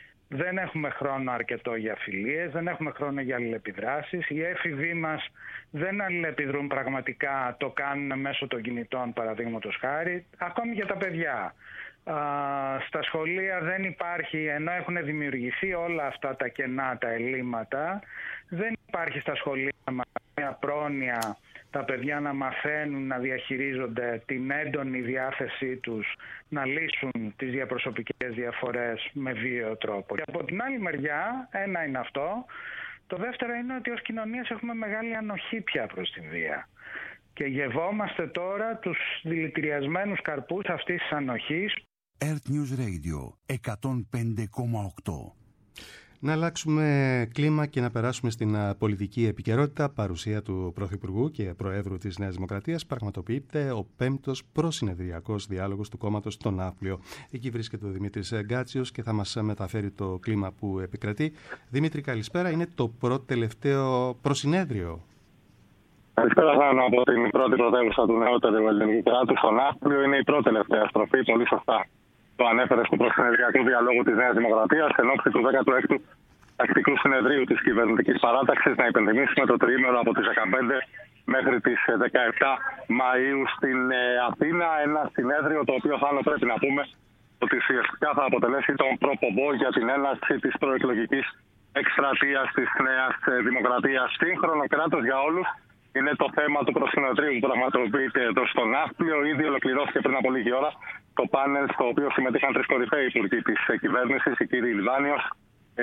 Δεν έχουμε χρόνο αρκετό για φιλίες, δεν έχουμε χρόνο για αλληλεπιδράσεις. Οι έφηβοι μας δεν αλληλεπιδρούν πραγματικά, το κάνουν μέσω των κινητών παραδείγματος χάρη, ακόμη και τα παιδιά. Α, στα σχολεία δεν υπάρχει, ενώ έχουν δημιουργηθεί όλα αυτά τα κενά, τα ελλείμματα, δεν υπάρχει στα σχολεία μια πρόνοια τα παιδιά να μαθαίνουν να διαχειρίζονται την έντονη διάθεσή τους να λύσουν τις διαπροσωπικές διαφορές με βίαιο τρόπο. Και από την άλλη μεριά, ένα είναι αυτό. Το δεύτερο είναι ότι ως κοινωνίες έχουμε μεγάλη ανοχή πια προς τη βία. Και γευόμαστε τώρα τους δηλητηριασμένους καρπούς αυτής της ανοχής. Earth News Radio εκατόν πέντε κόμμα οκτώ. Να αλλάξουμε κλίμα και να περάσουμε στην πολιτική επικαιρότητα. Παρουσία του Πρωθυπουργού και Προέδρου της Νέας Δημοκρατίας πραγματοποιείται ο πέμπτος προσυνεδριακός διάλογος του κόμματος στο Ναύπλιο. Εκεί βρίσκεται ο Δημήτρης Γκάτσιος και θα μας μεταφέρει το κλίμα που επικρατεί. Δημήτρη, καλησπέρα. Είναι το πρώτο τελευταίο προσυνέδριο. Καλησπέρα, Θάνο, από την πρώτη πρωτεύουσα του νεότερου ελληνικού κράτους, στο Ναύπλιο. Είναι η πρώτη τελευταία στροφή, πολύ σωστά το ανέφερε, του προσυνεδριακού διαλόγου της Νέας Δημοκρατίας εν ώψη του δέκατου έκτου τακτικού συνεδρίου της κυβερνητικής παράταξης. Να υπενθυμίσουμε το τριήμερο από τις δεκαπέντε μέχρι τις δεκαεπτά Μαΐου στην Αθήνα. Ένα συνέδριο το οποίο, Θάνο, πρέπει να πούμε ότι ουσιαστικά θα αποτελέσει τον προπομπό για την έναρξη της προεκλογικής εκστρατείας της Νέας Δημοκρατίας. Σύγχρονο κράτος για όλους είναι το θέμα του προσυνεδρίου που πραγματοποιείται εδώ στο Ναύπλιο. Ήδη ολοκληρώθηκε πριν από λίγη ώρα το πάνελ στο οποίο συμμετείχαν τρεις κορυφαίοι υπουργοί της κυβέρνησης, η κύριοι Λιβάνιος, ε,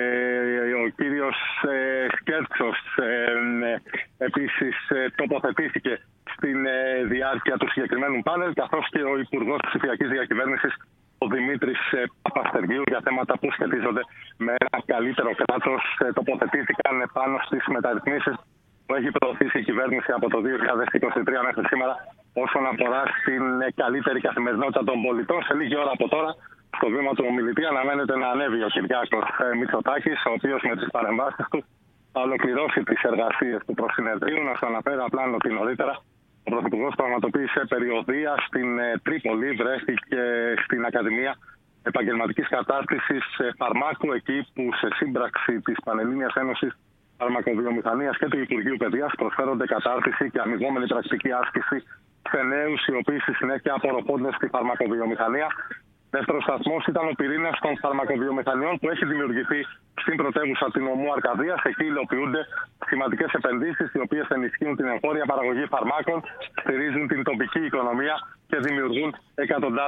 ο κύριος ε, Σκέρτσος ε, ε, επίσης ε, τοποθετήθηκε στην ε, διάρκεια του συγκεκριμένου πάνελ, καθώς και ο Υπουργός Ψηφιακής Διακυβέρνησης, ο Δημήτρης ε, Παπαστεργίου, για θέματα που σχετίζονται με ένα καλύτερο κράτος. Ε, τοποθετήθηκαν πάνω στις μεταρρυθμίσεις που έχει προωθήσει η κυβέρνηση από το δύο χιλιάδες είκοσι τρία μέχρι σήμερα όσον αφορά στην καλύτερη καθημερινότητα των πολιτών. Σε λίγη ώρα από τώρα, στο βήμα του ομιλητή, αναμένεται να ανέβει ο Κυριάκος Μητσοτάκης, ο οποίος με τις παρεμβάσεις του θα ολοκληρώσει τις εργασίες του προσυνεδρίου. Να σας αναφέρω απλά ότι νωρίτερα ο Πρωθυπουργός πραγματοποίησε περιοδεία στην Τρίπολη, βρέθηκε στην Ακαδημία Επαγγελματικής Κατάρτισης Φαρμάκου, εκεί που σε σύμπραξη της Πανελλήνιας Ένωσης Φαρμακοβιομηχανίας και του Υπουργείου Παιδείας προσφέρονται κατάρτιση και αμοιβόμενη πρακτική άσκηση σε νέους οι οποίοι στη συνέχεια απορροφώνται στη φαρμακοβιομηχανία. Δεύτερος σταθμός ήταν ο πυρήνας των φαρμακοβιομηχανιών που έχει δημιουργηθεί στην πρωτεύουσα την Ομού Αρκαδίας. Εκεί υλοποιούνται σημαντικές επενδύσεις οι οποίες ενισχύουν την εγχώρια παραγωγή φαρμάκων, στηρίζουν την τοπική οικονομία και δημιουργούν εκατοντάδες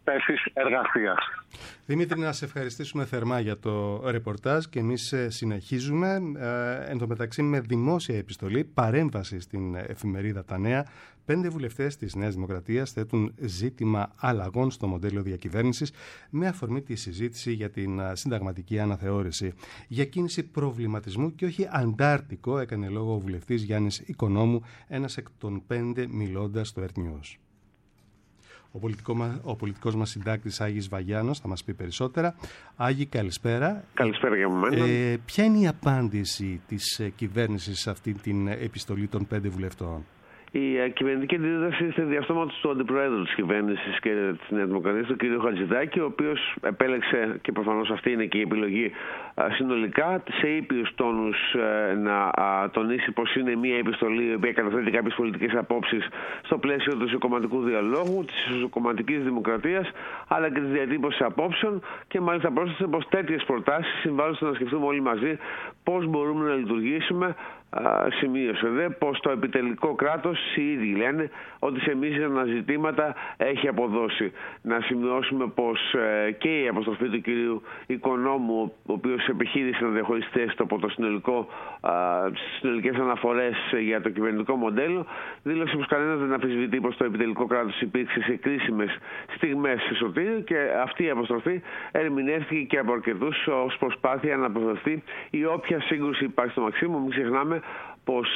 θέσεις εργασίας. Δημήτρη, να σε ευχαριστήσουμε θερμά για το ρεπορτάζ και εμείς συνεχίζουμε. Ε, εν τω μεταξύ, με δημόσια επιστολή, παρέμβαση στην εφημερίδα Τα Νέα, πέντε βουλευτές της Νέας Δημοκρατίας θέτουν ζήτημα αλλαγών στο μοντέλο διακυβέρνησης με αφορμή τη συζήτηση για την συνταγματική αναθεώρηση. Για κίνηση προβληματισμού και όχι αντάρτικο έκανε λόγο ο βουλευτής Γιάννης Οικονόμου, ένας εκ των πέντε μιλώντας στο Earth News. Ο, πολιτικό, ο πολιτικός μας συντάκτης Άγης Βαγιάνος θα μας πει περισσότερα. Άγη, καλησπέρα. Καλησπέρα για μένα. Ε, ποια είναι η απάντηση της κυβέρνησης σε αυτή την επιστολή των πέντε βουλευτών? Η κυβερνητική αντίδραση είστε διαστόματος του αντιπροέδρου της κυβέρνησης και της Νέας Δημοκρατίας, του κ. Χατζηδάκη, ο οποίος επέλεξε, και προφανώς αυτή είναι και η επιλογή, συνολικά σε ήπιους τόνους να τονίσει πως είναι μια επιστολή η οποία καταθέτει κάποιες πολιτικές απόψεις στο πλαίσιο του ισοκομματικού διαλόγου, της ισοκομματικής δημοκρατίας, αλλά και της διατύπωσης απόψεων, και μάλιστα πρόσθεσε πως τέτοιες προτάσεις συμβάλλουν στο να σκεφτούμε όλοι μαζί πώς μπορούμε να λειτουργήσουμε. Σημείωσε δε πως το επιτελικό κράτος οι ίδιοι λένε ότι σε μείζωνα ζητήματα έχει αποδώσει. Να σημειώσουμε πως ε, και η αποστροφή του κυρίου Οικονόμου, ο οποίος επιχείρησε να διαχωρίσει θέση από το συνολικό, στις συνολικές αναφορές για το κυβερνητικό μοντέλο, δήλωσε πως κανένας δεν αμφισβητεί πως το επιτελικό κράτος υπήρξε σε κρίσιμες στιγμές σε Σωτήριο, και αυτή η αποστροφή ερμηνεύτηκε και από αρκετούς ως προσπάθεια να αποφευθεί η όποια σύγκρουση υπάρχει στο Μαξίμου. Μην ξεχνάμε πως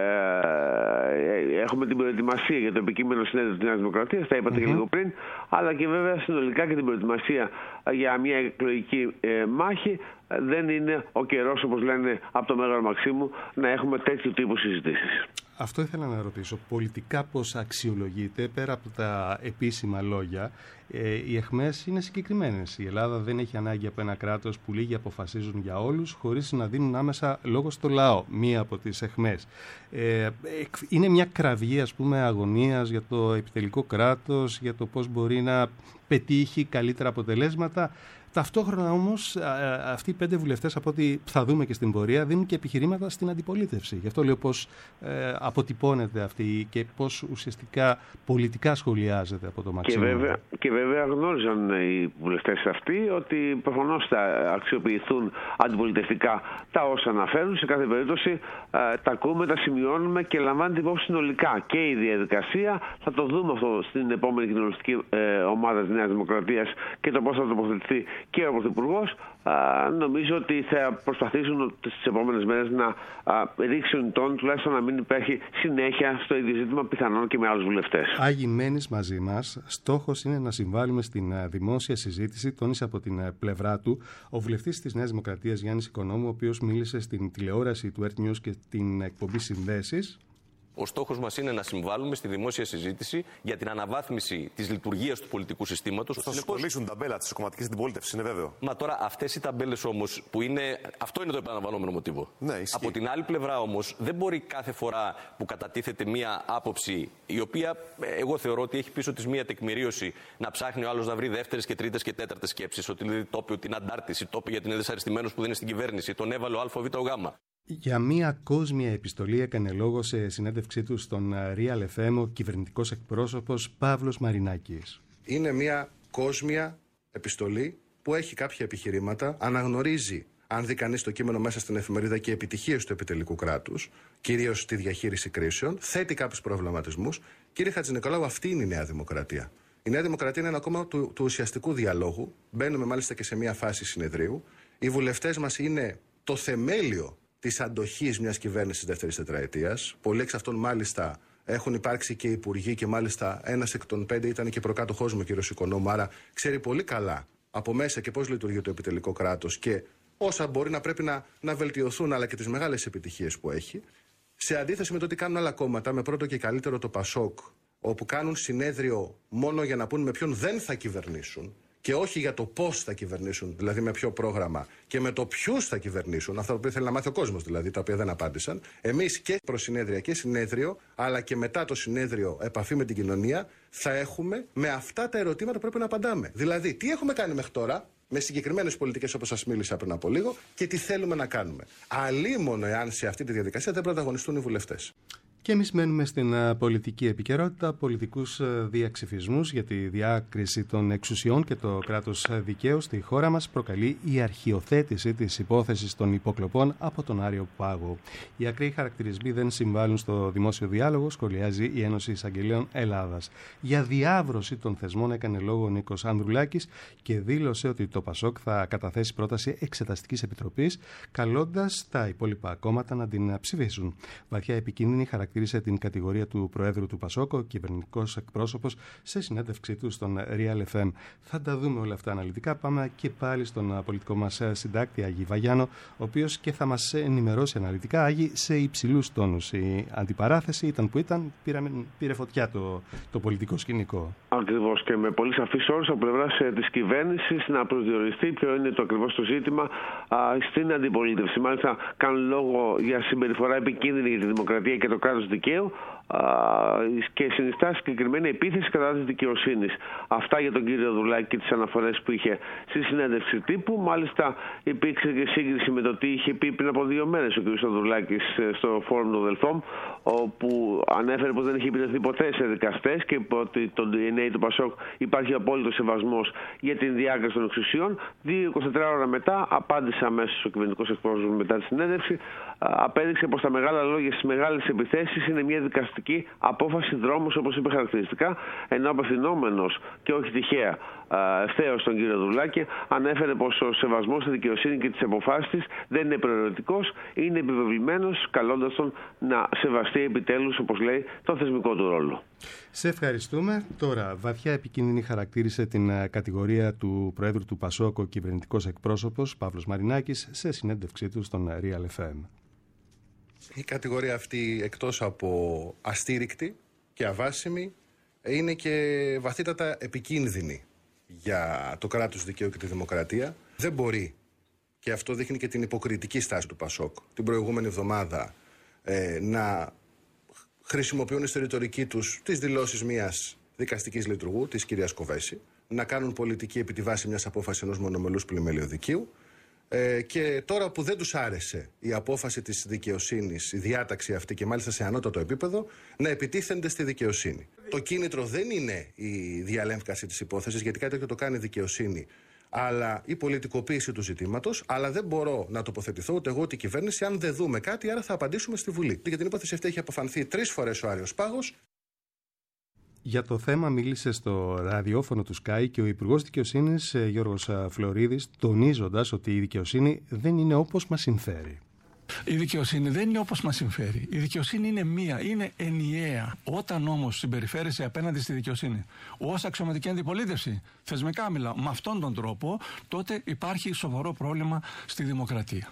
ε, έχουμε την προετοιμασία για το επικείμενο συνέδριο της Νέας Δημοκρατίας, τα είπατε mm-hmm. και λίγο πριν, αλλά και βέβαια συνολικά και την προετοιμασία για μια εκλογική ε, μάχη. Δεν είναι ο καιρός, όπως λένε από το Μέγαρο Μαξίμου, να έχουμε τέτοιου τύπου συζητήσεις. Αυτό ήθελα να ρωτήσω. Πολιτικά πώς αξιολογείται, πέρα από τα επίσημα λόγια, ε, οι αιχμές είναι συγκεκριμένες. Η Ελλάδα δεν έχει ανάγκη από ένα κράτος που λίγοι αποφασίζουν για όλους, χωρίς να δίνουν άμεσα λόγο στο λαό. Μία από τις αιχμές. Ε, είναι μια κραυγή, ας πούμε, αγωνίας για το επιτελικό κράτος, για το πώς μπορεί να πετύχει καλύτερα αποτελέσματα. Ταυτόχρονα όμως αυτοί οι πέντε βουλευτές, από ό,τι θα δούμε και στην πορεία, δίνουν και επιχειρήματα στην αντιπολίτευση. Γι' αυτό λέω πώς ε, αποτυπώνεται αυτή και πώς ουσιαστικά πολιτικά σχολιάζεται από το Μαξίμου. Και βέβαια, και βέβαια γνώριζαν οι βουλευτές αυτοί ότι προφανώς θα αξιοποιηθούν αντιπολιτευτικά τα όσα αναφέρουν. Σε κάθε περίπτωση ε, τα ακούμε, τα σημειώνουμε και λαμβάνεται υπόψη συνολικά και η διαδικασία. Θα το δούμε αυτό στην επόμενη κοινοβουλευτική ε, ομάδα της Νέας Δημοκρατίας και το πώς θα τοποθετηθεί και ο Πρωθυπουργός. Νομίζω ότι θα προσπαθήσουν τις επόμενες μέρες να α, ρίξουν τον, τουλάχιστον να μην υπάρχει συνέχεια στο ίδιο ζήτημα, πιθανόν και με άλλους βουλευτές. Άγιοι, μένεις μαζί μας. Στόχος είναι να συμβάλλουμε στην α, δημόσια συζήτηση, τόνισε από την α, πλευρά του ο βουλευτής της Νέας Δημοκρατίας Γιάννης Οικονόμου, ο οποίος μίλησε στην τηλεόραση του Earth News και την εκπομπή Συνδέσεις. Ο στόχος μας είναι να συμβάλλουμε στη δημόσια συζήτηση για την αναβάθμιση της λειτουργίας του πολιτικού συστήματος. Θα σου κολλήσουν ταμπέλα της κομματικής αντιπολίτευσης, είναι βέβαιο. Μα τώρα αυτές οι ταμπέλες όμως, που είναι. Αυτό είναι το επαναλαμβανόμενο μοτίβο. Ναι, ισχύει. Από την άλλη πλευρά όμως, δεν μπορεί κάθε φορά που κατατίθεται μία άποψη, η οποία εγώ θεωρώ ότι έχει πίσω της μία τεκμηρίωση, να ψάχνει ο άλλος να βρει δεύτερες και τρίτες και τέταρτες σκέψεις. Ότι δηλαδή το είπε την αντάρτηση, το είπε γιατί είναι δυσαρεστημένος που δεν είναι στην κυβέρνηση, τον έβαλε ο Α, Β, Γ. Για μία κόσμια επιστολή έκανε λόγο σε συνέντευξή του στον Real εφ εμ ο κυβερνητικός εκπρόσωπος Παύλος Μαρινάκης. Είναι μία κόσμια επιστολή που έχει κάποια επιχειρήματα, αναγνωρίζει, αν δει κανείς το κείμενο μέσα στην εφημερίδα, και επιτυχίες του επιτελικού κράτους, κυρίως στη διαχείριση κρίσεων, θέτει κάποιους προβληματισμούς. Κύριε Χατζηνικολάου, αυτή είναι η Νέα Δημοκρατία. Η Νέα Δημοκρατία είναι ένα κόμμα του, του ουσιαστικού διαλόγου. Μπαίνουμε μάλιστα και σε μία φάση συνεδρίου. Οι βουλευτές μας είναι το θεμέλιο της αντοχής μιας κυβέρνησης δεύτερης τετραετίας. Πολλοί εξ αυτών μάλιστα έχουν υπάρξει και υπουργοί, και μάλιστα ένας εκ των πέντε ήταν και προκάτοχός μου, ο κ. Οικονόμου. Άρα ξέρει πολύ καλά από μέσα και πώς λειτουργεί το επιτελικό κράτος και όσα μπορεί να πρέπει να, να βελτιωθούν, αλλά και τις μεγάλες επιτυχίες που έχει. Σε αντίθεση με το τι κάνουν άλλα κόμματα, με πρώτο και καλύτερο το Πασόκ, όπου κάνουν συνέδριο μόνο για να πούν με ποιον δεν θα κυβερνήσουν, και όχι για το πώς θα κυβερνήσουν, δηλαδή με ποιο πρόγραμμα, και με το ποιους θα κυβερνήσουν, αυτά που ήθελε να μάθει ο κόσμος δηλαδή, τα οποία δεν απάντησαν. Εμείς και προς συνέδρια και συνέδριο, αλλά και μετά το συνέδριο επαφή με την κοινωνία, θα έχουμε με αυτά τα ερωτήματα που πρέπει να απαντάμε. Δηλαδή, τι έχουμε κάνει μέχρι τώρα, με συγκεκριμένες πολιτικές όπως σας μίλησα πριν από λίγο, και τι θέλουμε να κάνουμε. Αλίμονο εάν σε αυτή τη διαδικασία δεν πρωταγωνιστούν οι βουλευτές. Και εμείς μένουμε στην uh, πολιτική επικαιρότητα, πολιτικούς uh, διαξυφισμούς για τη διάκριση των εξουσιών και το κράτος δικαίου στη χώρα μας προκαλεί η αρχιοθέτηση της υπόθεσης των υποκλοπών από τον Άριο Πάγο. Οι ακραίοι χαρακτηρισμοί δεν συμβάλλουν στο δημόσιο διάλογο, σχολιάζει η Ένωση Εισαγγελέων Ελλάδας. Για διάβρωση των θεσμών έκανε λόγο ο Νίκος Ανδρουλάκης και δήλωσε ότι το Πασόκ θα καταθέσει πρόταση εξεταστικής επιτροπής, καλώντας τα υπόλοιπα κόμματα να την ψηφίσουν. Βαθιά επικίνδυνη χαρακτηριστική χαρακτήρισε την κατηγορία του Προέδρου του Πασόκ, ο κυβερνητικός εκπρόσωπος, σε συνέντευξή του στον Real εφ εμ. Θα τα δούμε όλα αυτά αναλυτικά. Πάμε και πάλι στον πολιτικό μας συντάκτη, Άγη Βαγιάνο, ο οποίος και θα μας ενημερώσει αναλυτικά, Άγη, σε υψηλούς τόνους. Η αντιπαράθεση ήταν που ήταν, πήρε, πήρε φωτιά το, το πολιτικό σκηνικό. Ακριβώς, και με πολύ σαφείς όρους από πλευράς της κυβέρνησης να προσδιοριστεί ποιο είναι το ακριβώς το ζήτημα α, στην αντιπολίτευση. Μάλιστα, κάνουν λόγο για συμπεριφορά επικίνδυνη για τη δημοκρατία και το κράτος δικαίου και συνιστά συγκεκριμένη επίθεση κατά της δικαιοσύνης. Αυτά για τον κύριο Ανδρουλάκη και τις αναφορές που είχε στη συνέντευξη τύπου. Μάλιστα, υπήρξε και σύγκριση με το τι είχε πει πριν από δύο μέρες ο κύριος Ανδρουλάκης στο Φόρουμ των Δελφών, όπου ανέφερε πως δεν είχε επιτεθεί ποτέ σε δικαστές και ότι το ντι εν έι του Πασόκ υπάρχει απόλυτο σεβασμός για την διάκριση των εξουσιών. Δύο εικοσιτετρά ώρα μετά, απάντησε αμέσως ο κυβερνητικός εκπρόσωπος μετά τη συνέντευξη, απέδειξε πως τα μεγάλα λόγια στις μεγάλες επιθέσεις είναι μια δικαστική απόφαση δρόμους, όπως είπε χαρακτηριστικά, ενώ απευθυνόμενος και όχι τυχαία ευθέως τον κύριο Ανδρουλάκη ανέφερε πως ο σεβασμός στη δικαιοσύνη και τις αποφάσεις της δεν είναι προαιρετικός, είναι επιβεβλημένος, καλώντας τον να σεβαστεί επιτέλους, όπως λέει, τον θεσμικό του ρόλο. Σε ευχαριστούμε. Τώρα, βαθιά επικίνδυνη χαρακτήρισε την κατηγορία του Προέδρου του Πασόκ ο κυβερνητικός εκπρόσωπος Παύλος Μαρινάκης σε συνέντευξή του στον Real εφ εμ. Η κατηγορία αυτή, εκτός από αστήρικτη και αβάσιμη, είναι και βαθύτατα επικίνδυνη για το κράτος δικαίου και τη δημοκρατία. Δεν μπορεί, και αυτό δείχνει και την υποκριτική στάση του Πασόκ την προηγούμενη εβδομάδα, ε, να χρησιμοποιούν στη ρητορική τους τις δηλώσεις μιας δικαστικής λειτουργού, της κυρίας Κοβέση, να κάνουν πολιτική επί τη βάση μιας απόφασης ενός μονομελούς πλημελιωδικίου. Ε, και τώρα που δεν τους άρεσε η απόφαση της δικαιοσύνης, η διάταξη αυτή και μάλιστα σε ανώτατο επίπεδο, να επιτίθενται στη δικαιοσύνη. Το κίνητρο δεν είναι η διαλέμφκαση της υπόθεσης, γιατί κάτι τέτοιο το κάνει η δικαιοσύνη, αλλά η πολιτικοποίηση του ζητήματος. Αλλά δεν μπορώ να τοποθετηθώ ούτε εγώ ούτε η κυβέρνηση αν δεν δούμε κάτι, άρα θα απαντήσουμε στη Βουλή. Για την υπόθεση αυτή έχει αποφανθεί τρεις φορές ο Άριος Πάγος. Για το θέμα μίλησε στο ραδιόφωνο του Sky και ο Υπουργός Δικαιοσύνης Γιώργος Φλωρίδης, τονίζοντας ότι η δικαιοσύνη δεν είναι όπως μας συμφέρει. Η δικαιοσύνη δεν είναι όπως μας συμφέρει. Η δικαιοσύνη είναι μία, είναι ενιαία. Όταν όμως συμπεριφέρεσαι απέναντι στη δικαιοσύνη ως αξιωματική αντιπολίτευση, θεσμικά μιλάω, με αυτόν τον τρόπο, τότε υπάρχει σοβαρό πρόβλημα στη δημοκρατία.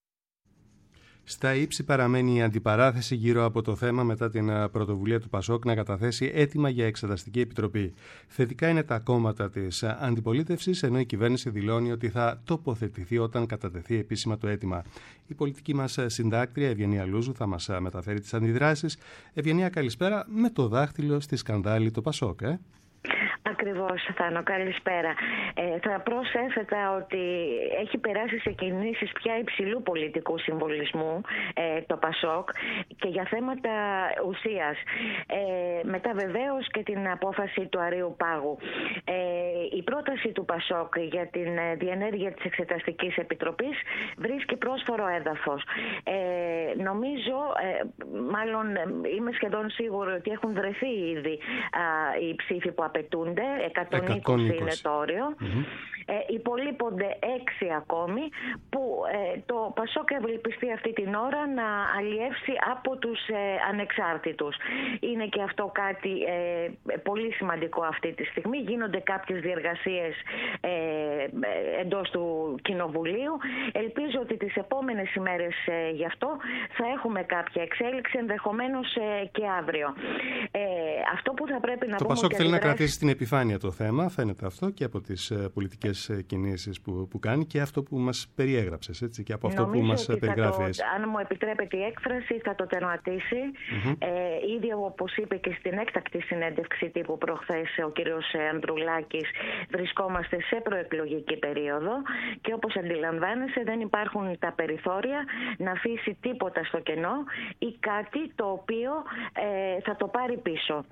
Στα ύψη παραμένει η αντιπαράθεση γύρω από το θέμα μετά την πρωτοβουλία του Πασόκ να καταθέσει έτοιμα για εξεταστική επιτροπή. Θετικά είναι τα κόμματα της αντιπολίτευσης, ενώ η κυβέρνηση δηλώνει ότι θα τοποθετηθεί όταν κατατεθεί επίσημα το αίτημα. Η πολιτική μας συντάκτρια Ευγενία Λούζου θα μας μεταφέρει τις αντιδράσεις. Ευγενία, καλησπέρα. Με το δάχτυλο στη σκανδάλη το Πασόκ, ε? Ακριβώς, Θάνο, καλησπέρα. Ε, θα προσέθετα ότι έχει περάσει σε κινήσεις πια υψηλού πολιτικού συμβολισμού ε, το Πασόκ και για θέματα ουσίας. Ε, μετά βεβαίως και την απόφαση του Αρείου Πάγου. Ε, η πρόταση του Πασόκ για την διενέργεια της Εξεταστικής Επιτροπής βρίσκει πρόσφορο έδαφος. Ε, νομίζω, ε, μάλλον είμαι σχεδόν σίγουρη ότι έχουν βρεθεί ήδη α, οι ψήφοι που απαιτούνται. εκατόν είκοσι είναι το όριο. Mm-hmm. Ε, υπολείπονται έξι ακόμη που ε, το Πασόκ ευελπιστεί αυτή την ώρα να αλλιεύσει από τους ε, ανεξάρτητους. Είναι και αυτό κάτι ε, πολύ σημαντικό αυτή τη στιγμή. Γίνονται κάποιες διεργασίες ε, εντός του Κοινοβουλίου. Ελπίζω ότι τις επόμενες ημέρες ε, γι' αυτό θα έχουμε κάποια εξέλιξη, ενδεχομένως ε, και αύριο. Ε, αυτό που θα πρέπει να το πούμε... Το Πασόκ θέλει να κρατήσει στην επιφάνεια το θέμα, φαίνεται αυτό, και από τις ε, πολιτικές πολλές κινήσεις που, που κάνει και αυτό που μας περιέγραψες, έτσι, και από αυτό Νομίζω που μας περιγράφεις. Αν μου επιτρέπετε η έκφραση, θα το τερματίσει. Mm-hmm. Ε, ήδη όπως είπε και στην έκτακτη συνέντευξη τύπου προχθές ο κύριος Ανδρουλάκης, βρισκόμαστε σε προεκλογική περίοδο και όπως αντιλαμβάνεσαι δεν υπάρχουν τα περιθώρια να αφήσει τίποτα στο κενό ή κάτι το οποίο ε, θα το πάρει πίσω.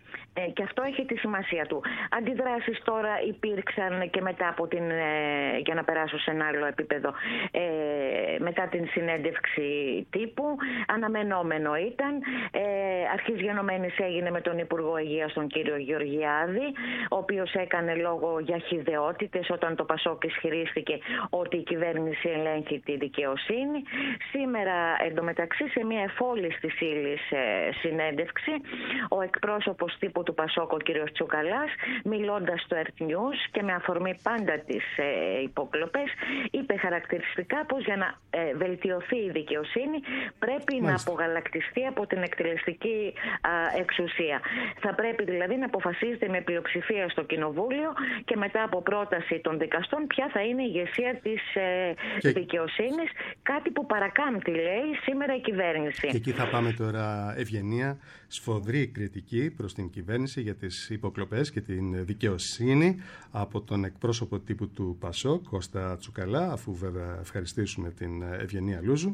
Ε, και αυτό έχει τη σημασία του. Αντιδράσεις τώρα υπήρξαν και μετά από την, ε, για να περάσω σε ένα άλλο επίπεδο, ε, μετά την συνέντευξη τύπου, αναμενόμενο ήταν. Ε, αρχής γενομένης έγινε με τον Υπουργό Υγείας, τον κύριο Γεωργιάδη, ο οποίος έκανε λόγο για χυδαιότητες όταν το Πασόκ ισχυρίστηκε ότι η κυβέρνηση ελέγχει τη δικαιοσύνη. Σήμερα, εντωμεταξύ, σε μια εφόλιστη ύλης ε, συνέντευξη, ο εκπρόσωπος τύπου του Πασόκ, ο κύριος Τσουκαλάς, μιλώντας στο Earth News και με αφορμή πάντα τις ε, υποκλοπές, είπε χαρακτηριστικά πως για να ε, βελτιωθεί η δικαιοσύνη πρέπει Μάλιστα. να απογαλακτιστεί από την εκτελεστική α, εξουσία. Θα πρέπει δηλαδή να αποφασίζεται με πλειοψηφία στο Κοινοβούλιο και μετά από πρόταση των δικαστών ποια θα είναι η ηγεσία της ε, και... δικαιοσύνης, κάτι που παρακάμπτει, λέει, σήμερα η κυβέρνηση. Και εκεί θα πάμε τώρα, Ευγενία, σφοδρή κριτική προς την κυβέρνηση για τις υποκλοπές και την δικαιοσύνη από τον εκπρόσωπο τύπου του Πασόκ, Κώστα Τσουκαλά, αφού βέβαια ευχαριστήσουμε την Ευγενία Λούζου,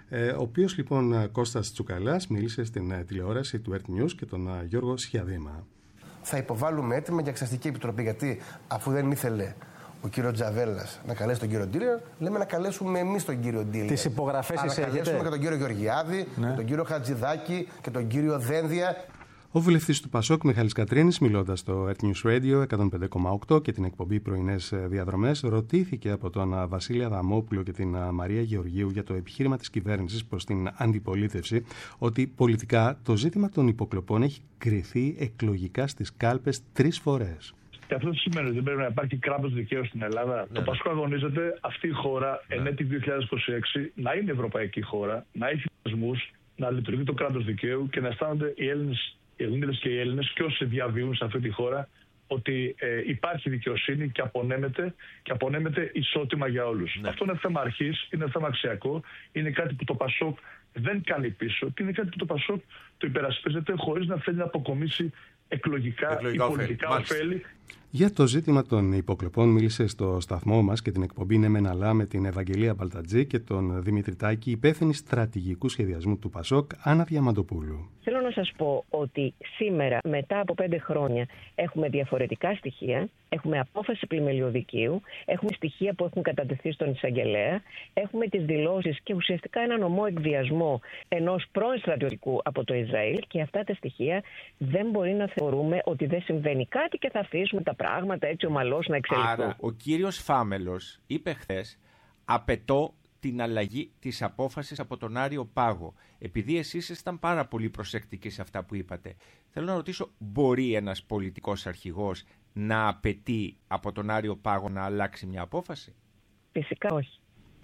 ο οποίος λοιπόν Κώστας Τσουκαλάς μίλησε στην τηλεόραση του Earth News και τον Γιώργο Σιαδήμα. Θα υποβάλουμε έτοιμα για εξεταστική επιτροπή, γιατί αφού δεν ήθελε ο κύριο Τζαβέλας να καλέσει τον κύριο Ντίλερ, λέμε να καλέσουμε εμείς τον κύριο Ντίλερ. Τις υπογραφές εσείς έχετε? Να καλέσουμε και τον κύριο Γεωργιάδη, ναι. και τον κύριο Χατζηδάκη και τον κύριο Δένδια. Ο βουλευτής του Πασόκ, Μιχάλης Κατρίνης, μιλώντας στο Earth News Radio εκατόν πέντε κόμμα οκτώ και την εκπομπή Πρωινές Διαδρομές, ρωτήθηκε από τον Βασίλη Αδαμόπουλο και την Μαρία Γεωργίου για το επιχείρημα της κυβέρνησης προς την αντιπολίτευση ότι πολιτικά το ζήτημα των υποκλοπών έχει κριθεί εκλογικά στις κάλπες τρεις φορές. Και αυτό σημαίνει ότι δεν πρέπει να υπάρχει κράτος δικαίου στην Ελλάδα. Ναι. Το Πασόκ αγωνίζεται αυτή η χώρα ναι. εν έτη δύο χιλιάδες είκοσι έξι να είναι ευρωπαϊκή χώρα, να έχει θεσμούς, να λειτουργεί το κράτος δικαίου και να αισθάνονται οι Έλληνες. Οι Ελληνίδες και οι Έλληνες και όσοι διαβιούν σε αυτή τη χώρα ότι ε, υπάρχει δικαιοσύνη και απονέμεται, και απονέμεται ισότιμα για όλους. Ναι. Αυτό είναι θέμα αρχής, είναι θέμα αξιακό, είναι κάτι που το Πασόκ δεν κάνει πίσω και είναι κάτι που το Πασόκ το υπερασπίζεται χωρίς να θέλει να αποκομίσει εκλογικά, εκλογικά ή πολιτικά ωφέλη. Για το ζήτημα των υποκλοπών μίλησε στο σταθμό μας και την εκπομπή «Ναι μεν αλλά» με την Ευαγγελία Μπαλτατζή και τον Δημήτρη Τάκη, υπεύθυνη στρατηγικού σχεδιασμού του Πασόκ, Άννα Διαμαντοπούλου. Θέλω να σας πω ότι σήμερα, μετά από πέντε χρόνια, έχουμε διαφορετικά στοιχεία. Έχουμε απόφαση πλημελιωδικίου, έχουμε στοιχεία που έχουν κατατεθεί στον εισαγγελέα, έχουμε τις δηλώσεις και ουσιαστικά έναν ομό εκβιασμό ενός πρώην στρατιωτικού από το Ισραήλ και αυτά τα στοιχεία δεν μπορεί να θεωρούμε ότι δεν συμβαίνει κάτι και θα αφήσουμε τα πράγματα έτσι ομαλώς να εξελιχθούν. Άρα ο κύριος Φάμελος είπε χθες απαιτώ την αλλαγή της απόφασης από τον Άριο Πάγο. Επειδή εσείς ήσταν πάρα πολύ προσεκτικοί σε αυτά που είπατε, θέλω να ρωτήσω, μπορεί ένας πολιτικός αρχηγός να απαιτεί από τον Άριο Πάγο να αλλάξει μια απόφαση? Φυσικά όχι.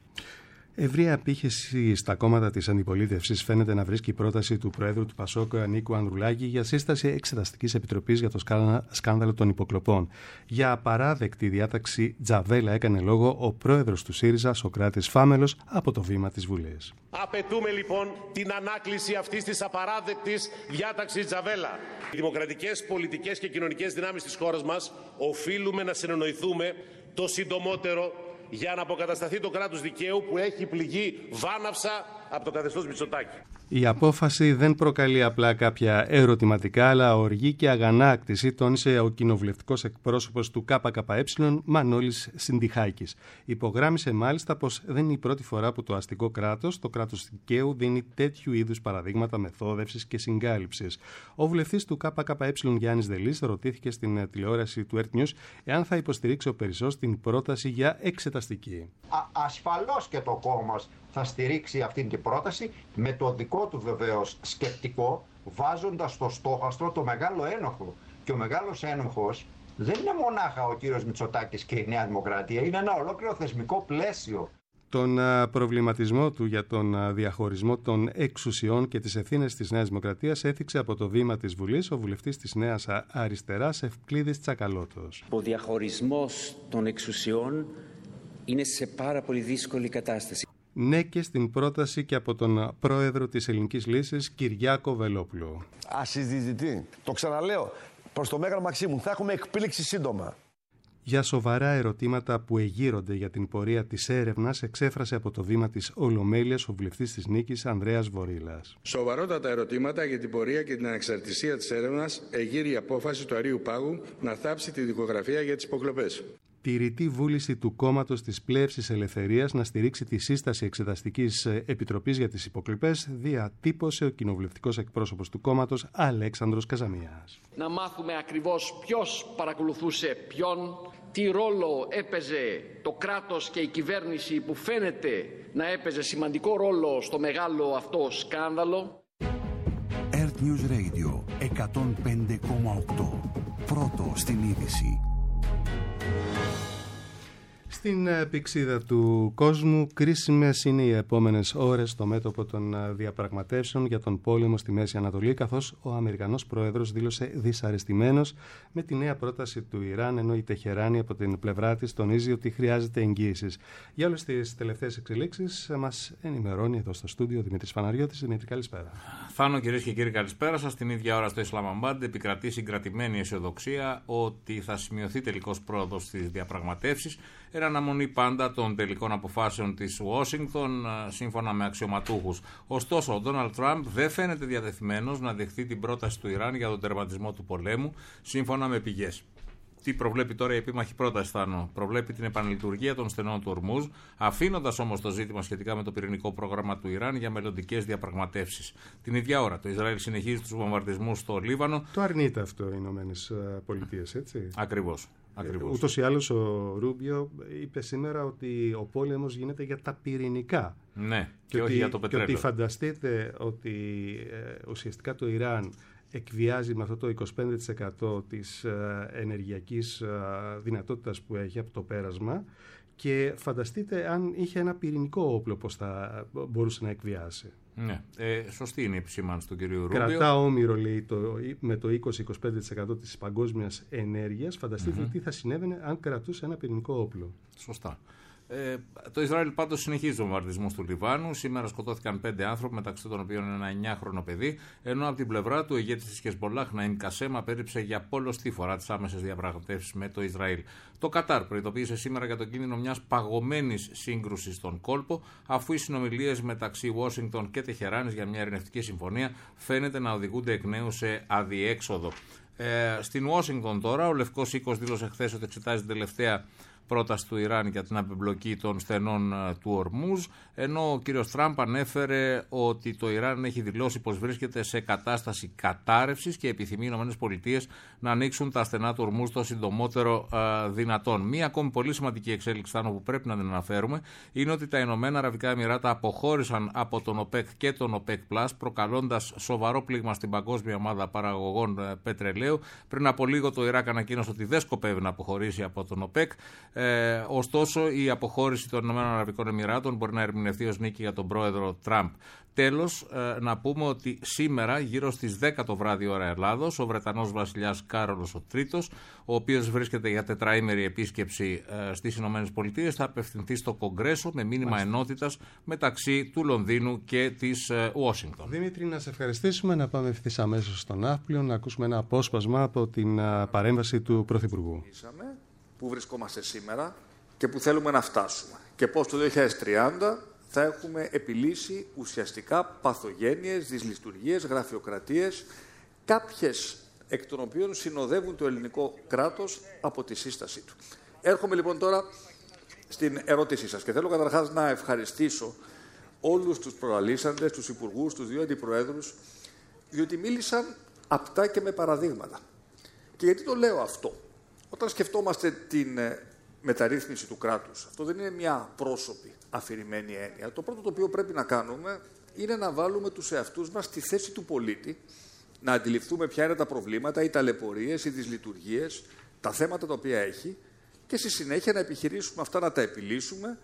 Ευρεία απήχηση στα κόμματα της αντιπολίτευσης φαίνεται να βρίσκει η πρόταση του Προέδρου του Πασόκ Νίκου Ανδρουλάκη για σύσταση εξεταστικής επιτροπής για το σκάνδαλο των υποκλοπών. Για απαράδεκτη διάταξη Τζαβέλα έκανε λόγο ο Πρόεδρος του ΣΥΡΙΖΑ, Σωκράτης Φάμελος, από το βήμα της Βουλής. Απαιτούμε λοιπόν την ανάκληση αυτής της απαράδεκτης διάταξης Τζαβέλα. Οι δημοκρατικές, πολιτικές και κοινωνικές δυνάμεις της χώρας μας οφείλουμε να συνεννοηθούμε το συντομότερο για να αποκατασταθεί το κράτος δικαίου που έχει πληγεί βάναυσα από το καθεστώς Μητσοτάκη. Η απόφαση δεν προκαλεί απλά κάποια ερωτηματικά, αλλά οργή και αγανάκτηση, τόνισε ο κοινοβουλευτικός εκπρόσωπος του ΚΚΕ, Μανώλης Συντιχάκης. Υπογράμμισε μάλιστα πως δεν είναι η πρώτη φορά που το αστικό κράτος, το κράτος δικαίου, δίνει τέτοιου είδους παραδείγματα μεθόδευσης και συγκάλυψης. Ο βουλευτής του ΚΚΕ, Γιάννης Δελής, ρωτήθηκε στην τηλεόραση του Earth News εάν θα υποστηρίξει ο Περισσός την πρόταση για εξεταστική. Α, ασφαλώς και το κόμμα θα στηρίξει αυτή την πρόταση με το δικό του βεβαίως σκεπτικό, βάζοντας στο στόχαστρο το μεγάλο ένοχο. Και ο μεγάλος ένοχος δεν είναι μονάχα ο κύριος Μητσοτάκης και η Νέα Δημοκρατία, είναι ένα ολόκληρο θεσμικό πλαίσιο. Τον προβληματισμό του για τον διαχωρισμό των εξουσιών και τις ευθύνες της Νέας Δημοκρατίας έθιξε από το βήμα της Βουλής ο βουλευτής της Νέας Αριστεράς Ευκλήδης Τσακαλώτος. Ο διαχωρισμός των εξουσιών είναι σε πάρα πολύ δύσκολη κατάσταση. Ναι και στην πρόταση και από τον πρόεδρο της Ελληνικής Λύσης Κυριάκο Βελόπουλο. Ασυζητητή. Το ξαναλέω, προς το Μέγαρο Μαξίμου θα έχουμε εκπλήξει σύντομα. Για σοβαρά ερωτήματα που εγείρονται για την πορεία της έρευνας εξέφρασε από το βήμα της Ολομέλειας ο βουλευτής της Νίκης Ανδρέας Βορίλας. Σοβαρότατα ερωτήματα για την πορεία και την ανεξαρτησία της έρευνας εγείρει η απόφαση του Αρείου Πάγου να θάψει τη δικογραφία για τις υποκλοπές. Τη ρητή βούληση του κόμματος της Πλεύσης Ελευθερίας να στηρίξει τη σύσταση Εξεταστικής Επιτροπής για τις υποκλοπές διατύπωσε ο κοινοβουλευτικός εκπρόσωπος του κόμματος Αλέξανδρος Καζαμίας. Να μάθουμε ακριβώς ποιος παρακολουθούσε ποιον, τι ρόλο έπαιζε το κράτος και η κυβέρνηση που φαίνεται να έπαιζε σημαντικό ρόλο στο μεγάλο αυτό σκάνδαλο. Earth News Radio εκατόν πέντε κόμμα οκτώ. Πρώτο στην είδηση. Στην πηξίδα του κόσμου, κρίσιμες είναι οι επόμενες ώρες στο μέτωπο των διαπραγματεύσεων για τον πόλεμο στη Μέση Ανατολή, καθώς ο Αμερικανός Πρόεδρος δήλωσε δυσαρεστημένος με τη νέα πρόταση του Ιράν, ενώ η Τεχεράνη από την πλευρά της τονίζει ότι χρειάζεται εγγύησεις. Για όλες τις τελευταίες εξελίξεις μας ενημερώνει εδώ στο στούντιο Δημήτρης Φαναριώτης. Δημήτρη, καλησπέρα. Θάνο, κυρίες και κύριοι, καλησπέρα σας. Την ίδια ώρα στο Ισλαμαμπάντ επικρατεί συγκρατημένη αισιοδοξία ότι θα σημειωθεί τελικός πρόοδος στις διαπραγματεύσεις. Εν αναμονή πάντα των τελικών αποφάσεων της Ουάσιγκτον, σύμφωνα με αξιωματούχους. Ωστόσο, ο Ντόναλντ Τραμπ δεν φαίνεται διατεθειμένος να δεχθεί την πρόταση του Ιράν για τον τερματισμό του πολέμου, σύμφωνα με πηγές. Τι προβλέπει τώρα η επίμαχη πρόταση, Θάνο? Προβλέπει την επανλειτουργία των στενών του Ορμούζ, αφήνοντας όμως το ζήτημα σχετικά με το πυρηνικό πρόγραμμα του Ιράν για μελλοντικές διαπραγματεύσεις. Την ίδια ώρα, το Ισραήλ συνεχίζει τους βομβαρδισμούς στο Λίβανο. Το αρνείται αυτό οι Ηνωμένες Πολιτείες, έτσι. Ακριβώς. Ακριβώς. Ούτως ή άλλως ο Ρούμπιο είπε σήμερα ότι ο πόλεμος γίνεται για τα πυρηνικά. Ναι, και, και όχι ότι, για το πετρέλαιο. Και ότι φανταστείτε ότι ε, ουσιαστικά το Ιράν εκβιάζει με αυτό το είκοσι πέντε τοις εκατό της ε, ενεργειακής ε, δυνατότητας που έχει από το πέρασμα, και φανταστείτε αν είχε ένα πυρηνικό όπλο πώς θα μπορούσε να εκβιάσει. Ναι, ε, σωστή είναι η επισήμανση του κ. Ρούμπιο. Κρατά όμοιρο, λέει, το, με το είκοσι με είκοσι πέντε τοις εκατό της παγκόσμιας ενέργειας. Φανταστείτε mm-hmm. τι θα συνέβαινε αν κρατούσε ένα πυρηνικό όπλο. Σωστά. Ε, το Ισραήλ πάντως συνεχίζει τους βομβαρδισμούς του Λιβάνου. Σήμερα σκοτώθηκαν πέντε άνθρωποι, μεταξύ των οποίων ένα εννιάχρονο παιδί, ενώ από την πλευρά του ο ηγέτης της Χεσμπολάχ, Ναΐμ Κασέμ, απέρριψε για πολλοστή φορά τις άμεσες διαπραγματεύσεις με το Ισραήλ. Το Κατάρ προειδοποίησε σήμερα για τον κίνδυνο μιας παγωμένης σύγκρουσης στον κόλπο, αφού οι συνομιλίες μεταξύ Ουάσιγκτον και Τεχεράνης για μια ειρηνευτική συμφωνία φαίνεται να οδηγούνται εκ νέου σε αδιέξοδο. Ε, στην Ουάσιγκτον τώρα, ο Λευκός Οίκος δήλωσε χθες ότι εξετάζει την τελευταία πρόταση του Ιράν για την απεμπλοκή των στενών του Ορμούζ, ενώ ο κύριος Τραμπ ανέφερε ότι το Ιράν έχει δηλώσει πως βρίσκεται σε κατάσταση κατάρρευσης και επιθυμεί οι ΗΠΑ να ανοίξουν τα στενά του Ορμούζ το συντομότερο α, δυνατόν. Μία ακόμη πολύ σημαντική εξέλιξη, Θάνο, που πρέπει να την αναφέρουμε, είναι ότι τα Ηνωμένα Αραβικά Εμιράτα αποχώρησαν από τον ΟΠΕΚ και τον ΟΠΕΚ Πλας, προκαλώντας σοβαρό πλήγμα στην παγκόσμια ομάδα παραγωγών πετρελαίου. Πριν από λίγο το Ιράκ ανακοίνωσε ότι δεν σκοπεύει να αποχωρήσει από τον ΟΠΕΚ. Ε, ωστόσο, η αποχώρηση των Ηνωμένων Αραβικών Εμιράτων μπορεί να ερμηνευτεί ως νίκη για τον πρόεδρο Τραμπ. Τέλος, ε, να πούμε ότι σήμερα, γύρω στις δέκα το βράδυ ώρα Ελλάδος, ο Βρετανός βασιλιάς Κάρολος ο Τρίτος, ο οποίος βρίσκεται για τετραήμερη επίσκεψη ε, στις Ηνωμένες Πολιτείες, θα απευθυνθεί στο Κογκρέσο με μήνυμα Μάλιστα. ενότητας μεταξύ του Λονδίνου και της Ουάσιγκτον. Δημήτρη, να σε ευχαριστήσουμε, να πάμε ευθύς αμέσως στον Ναύπλιο, να ακούσουμε ένα απόσπασμα από την uh, παρέμβαση του Πρωθυπουργού. Πού βρισκόμαστε σήμερα και πού θέλουμε να φτάσουμε. Και πώς το δύο χιλιάδες τριάντα θα έχουμε επιλύσει ουσιαστικά παθογένειες, δυσλειτουργίες, γραφειοκρατίες, κάποιες εκ των οποίων συνοδεύουν το ελληνικό κράτος από τη σύστασή του. Έρχομαι λοιπόν τώρα στην ερώτησή σας και θέλω καταρχάς να ευχαριστήσω όλους τους προαλήσαντες, τους υπουργούς, τους δύο αντιπροέδρους, διότι μίλησαν απτά και με παραδείγματα. Και γιατί το λέω αυτό? Όταν σκεφτόμαστε την μεταρρύθμιση του κράτους, αυτό δεν είναι μια πρόσωπη αφηρημένη έννοια. Το πρώτο το οποίο πρέπει να κάνουμε είναι να βάλουμε τους εαυτούς μας στη θέση του πολίτη, να αντιληφθούμε ποια είναι τα προβλήματα, οι ταλαιπωρίες, οι δυσλειτουργίες, τα θέματα τα οποία έχει και στη συνέχεια να επιχειρήσουμε αυτά να τα επιλύσουμε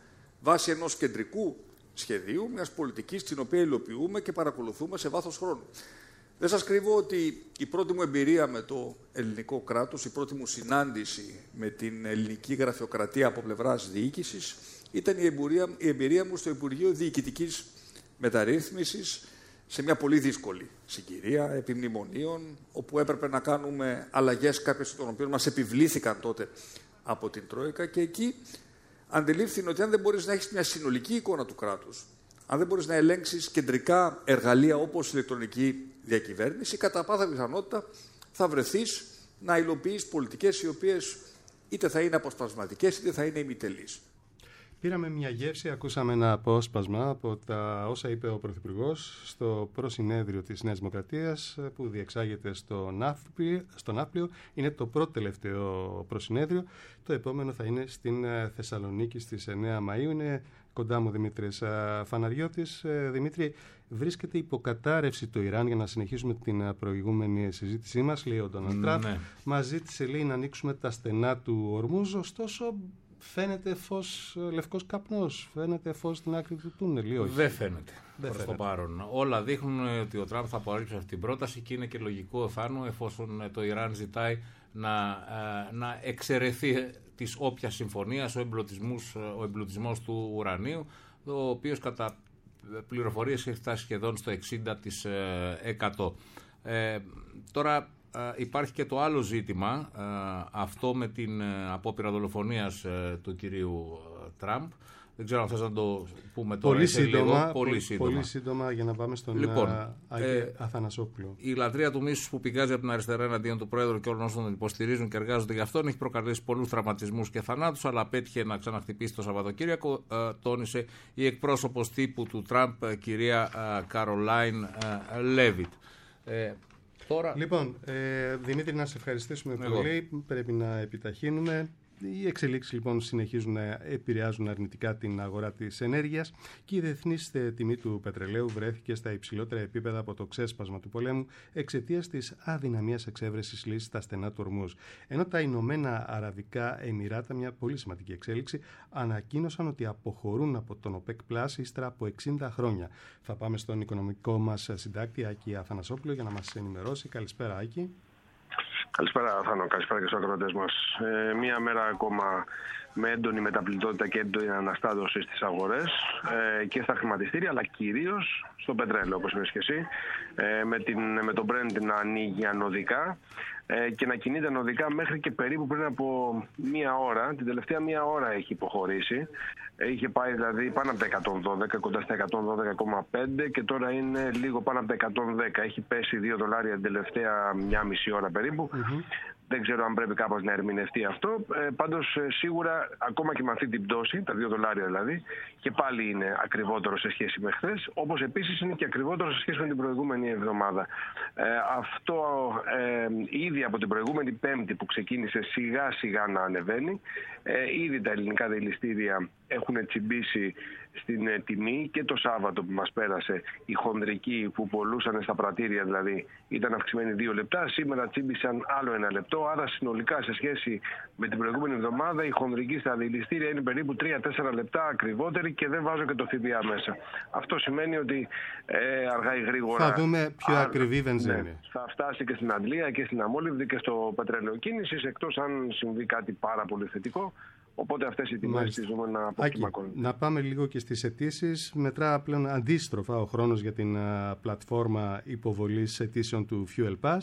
βάσει ενός κεντρικού σχεδίου, μιας πολιτικής την οποία υλοποιούμε και παρακολουθούμε σε βάθος χρόνου. Δεν σας κρύβω ότι η πρώτη μου εμπειρία με το ελληνικό κράτος, η πρώτη μου συνάντηση με την ελληνική γραφειοκρατία από πλευράς διοίκησης, ήταν η εμπειρία, η εμπειρία μου στο Υπουργείο Διοικητικής Μεταρρύθμισης, σε μια πολύ δύσκολη συγκυρία επιμνημονίων, όπου έπρεπε να κάνουμε αλλαγές κάποιες των οποίων μας επιβλήθηκαν τότε από την Τρόικα, και εκεί αντιλήφθηνε ότι αν δεν μπορείς να έχεις μια συνολική εικόνα του κράτους, αν δεν μπορείς να ελέγξεις κεντρικά εργαλεία όπως η ηλεκτρονική διακυβέρνηση, κατά πάσα πιθανότητα θα βρεθείς να υλοποιείς πολιτικές οι οποίες είτε θα είναι αποσπασματικές είτε θα είναι ημιτελείς. Πήραμε μια γεύση, ακούσαμε ένα απόσπασμα από τα όσα είπε ο Πρωθυπουργός στο προσυνέδριο της Νέας Δημοκρατίας που διεξάγεται στο Ναύπλιο. Στο Ναύπλιο. Είναι το πρώτο τελευταίο προσυνέδριο. Το επόμενο θα είναι στην Θεσσαλονίκη στις εννέα Μαΐου. Είναι κοντά μου Δημήτρης Φαναριώτης. Δημήτρη, βρίσκεται υποκατάρρευση το Ιράν, για να συνεχίσουμε την προηγούμενη συζήτησή μας, λέει ο Ντόναλντ Τραμπ. Ναι. Μας ζήτησε, λέει, να ανοίξουμε τα στενά του Ορμούζ, ωστόσο φαίνεται φως, λευκός καπνός, φαίνεται φως στην άκρη του τούνελ ή όχι? Δεν φαίνεται Δεν προς φαίνεται. το παρόν. Όλα δείχνουν ότι ο Τραμπ θα απορρίψει αυτή την πρόταση και είναι και λογικό εφάνου, εφόσον το Ιράν ζητάει να, να εξαιρεθεί της όποιας συμφωνίας ο εμπλουτισμός, ο εμπλουτισμός του ουρανίου, ο οποίος κατά πληροφορίες έχει φτάσει σχεδόν στο εξήντα τοις εκατό. Ε, τώρα υπάρχει και το άλλο ζήτημα, αυτό με την απόπειρα δολοφονίας του κυρίου Τραμπ. Δεν ξέρω αν θες να το πούμε τώρα. Πολύ σύντομα, λίγο. Πολύ σύντομα. Πολύ σύντομα για να πάμε στον λοιπόν, Άγιο ε, Αθανασόπουλο. Η λατρεία του μίσους που πηγάζει από την αριστερά εναντίον του Πρόεδρου και όλων όσων τον υποστηρίζουν και εργάζονται για αυτόν έχει προκαλέσει πολλούς τραυματισμούς και θανάτους, αλλά πέτυχε να ξαναχτυπήσει το Σαββατοκύριακο, ε, τόνισε η εκπρόσωπος τύπου του Τραμπ, κυρία ε, Καρολάιν ε, Λέβιτ. Ε, Τώρα... Λοιπόν, ε, Δημήτρη, να σε ευχαριστήσουμε Εγώ. πολύ. Πρέπει να επιταχύνουμε. Οι εξελίξεις λοιπόν συνεχίζουν να επηρεάζουν αρνητικά την αγορά της ενέργειας και η διεθνής τιμή του πετρελαίου βρέθηκε στα υψηλότερα επίπεδα από το ξέσπασμα του πολέμου εξαιτίας της αδυναμίας εξέβρεσης λύσης στα στενά του Ορμούζ. Ενώ τα Ηνωμένα Αραβικά Εμιράτα, μια πολύ σημαντική εξέλιξη, ανακοίνωσαν ότι αποχωρούν από τον ΟΠΕΚ Plus ύστερα από εξήντα χρόνια. Θα πάμε στον οικονομικό μας συντάκτη Άκη Αθανασόπουλο για να μας ενημερώσει. Καλησπέρα, Άκη. Καλησπέρα, Θάνο. Καλησπέρα και στους ακροατές μας. Ε, μία μέρα ακόμα με έντονη μεταπληκτότητα και έντονη αναστάτωση στις αγορές ε, και στα χρηματιστήρια, αλλά κυρίως στο πετρέλαιο, όπως είπες και εσύ, ε, με, την, με τον Brent να ανοίγει ανωδικά ε, και να κινείται ανωδικά μέχρι και περίπου πριν από μία ώρα. Την τελευταία μία ώρα έχει υποχωρήσει. Είχε πάει δηλαδή πάνω από τα εκατόν δώδεκα, κοντά στα εκατόν δώδεκα κόμμα πέντε και τώρα είναι λίγο πάνω από τα εκατόν δέκα. Έχει πέσει δύο δολάρια την τελευταία μία μισή ώρα περίπου. Mm-hmm. Δεν ξέρω αν πρέπει κάπως να ερμηνευτεί αυτό. Ε, πάντως σίγουρα ακόμα και με αυτή την πτώση, τα δύο δολάρια δηλαδή, και πάλι είναι ακριβότερο σε σχέση με χθες, όπως επίσης είναι και ακριβότερο σε σχέση με την προηγούμενη εβδομάδα. Ε, αυτό ε, ήδη από την προηγούμενη Πέμπτη που ξεκίνησε σιγά σιγά να ανεβαίνει, ε, ήδη τα ελληνικά δηληστήρια έχουν τσιμπήσει στην ε, τιμή και το Σάββατο που μας πέρασε οι χονδρικοί που πολλούσαν στα πρατήρια δηλαδή ήταν αυξημένοι δύο λεπτά, σήμερα τσίμπησαν άλλο ένα λεπτό, άρα συνολικά σε σχέση με την προηγούμενη εβδομάδα οι χονδρικοί στα δηληστήρια είναι περίπου τρία τέσσερα λεπτά ακριβότεροι και δεν βάζω και το ΦΠΑ μέσα. Αυτό σημαίνει ότι ε, αργά ή γρήγορα θα δούμε πιο α, ακριβή βενζίνη. Ναι, θα φτάσει και στην Αντλία και στην Αμόλυβδη και στο πετρέλαιο κίνησης, εκτός αν συμβεί κάτι πάρα πολύ θετικό. Οπότε αυτές οι τιμές τις δούμε να αποκλιμακώνουν. Να πάμε λίγο και στις αιτήσεις. Μετρά πλέον αντίστροφα ο χρόνος για την uh, πλατφόρμα υποβολής αιτήσεων του Fuel Pass.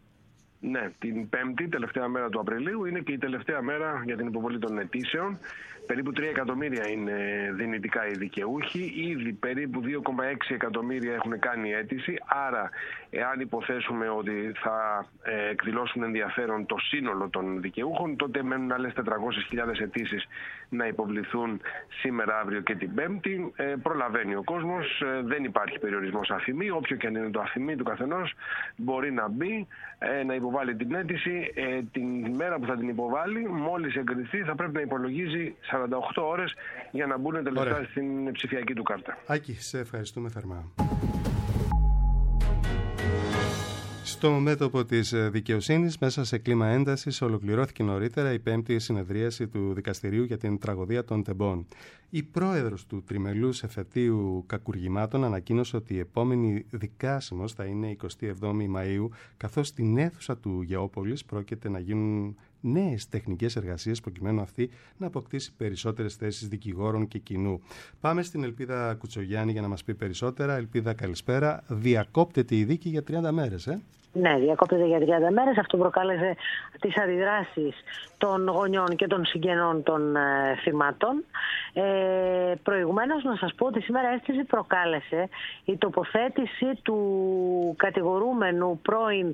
Ναι, την Πέμπτη, τελευταία μέρα του Απριλίου, είναι και η τελευταία μέρα για την υποβολή των αιτήσεων. Περίπου τρία εκατομμύρια είναι δυνητικά οι δικαιούχοι. Ήδη περίπου δύο κόμμα έξι εκατομμύρια έχουν κάνει αίτηση. Άρα, εάν υποθέσουμε ότι θα ε, εκδηλώσουν ενδιαφέρον το σύνολο των δικαιούχων, τότε μένουν άλλες τετρακόσιες χιλιάδες αιτήσεις να υποβληθούν σήμερα, αύριο και την Πέμπτη. Ε, προλαβαίνει ο κόσμος, ε, δεν υπάρχει περιορισμός αφημί. Όποιο και αν είναι το αφημί του καθενός μπορεί να μπει, ε, να υποβάλει την αίτηση. Ε, την μέρα που θα την υποβάλει, μόλις εγκριθεί, θα πρέπει να υπολογίζει σαράντα οκτώ ώρες για να μπουν τα λεφτά στην ψηφιακή του κάρτα. Άκη, σε ευχαριστούμε θερμά. Στο μέτωπο της δικαιοσύνης, μέσα σε κλίμα έντασης, ολοκληρώθηκε νωρίτερα η πέμπτη συνεδρίαση του δικαστηρίου για την τραγωδία των Τεμπών. Η πρόεδρος του Τριμελούς Εφετείου Κακουργημάτων ανακοίνωσε ότι η επόμενη δικάσιμος θα είναι εικοστή εβδόμη Μαΐου, καθώς στην αίθουσα του Γεώπολης πρόκειται να γίνουν νέες τεχνικές εργασίες προκειμένου αυτή να αποκτήσει περισσότερες θέσεις δικηγόρων και κοινού. Πάμε στην Ελπίδα Κουτσογιάννη για να μας πει περισσότερα. Ελπίδα, καλησπέρα. Διακόπτεται η δίκη για τριάντα μέρες, ε? Ναι, διακόπτεται για τριάντα μέρες. Αυτό προκάλεσε τις αντιδράσεις των γονιών και των συγγενών των ε, θυμάτων. Ε, προηγουμένως να σας πω ότι σήμερα αίσθηση προκάλεσε η τοποθέτηση του κατηγορούμενου πρώην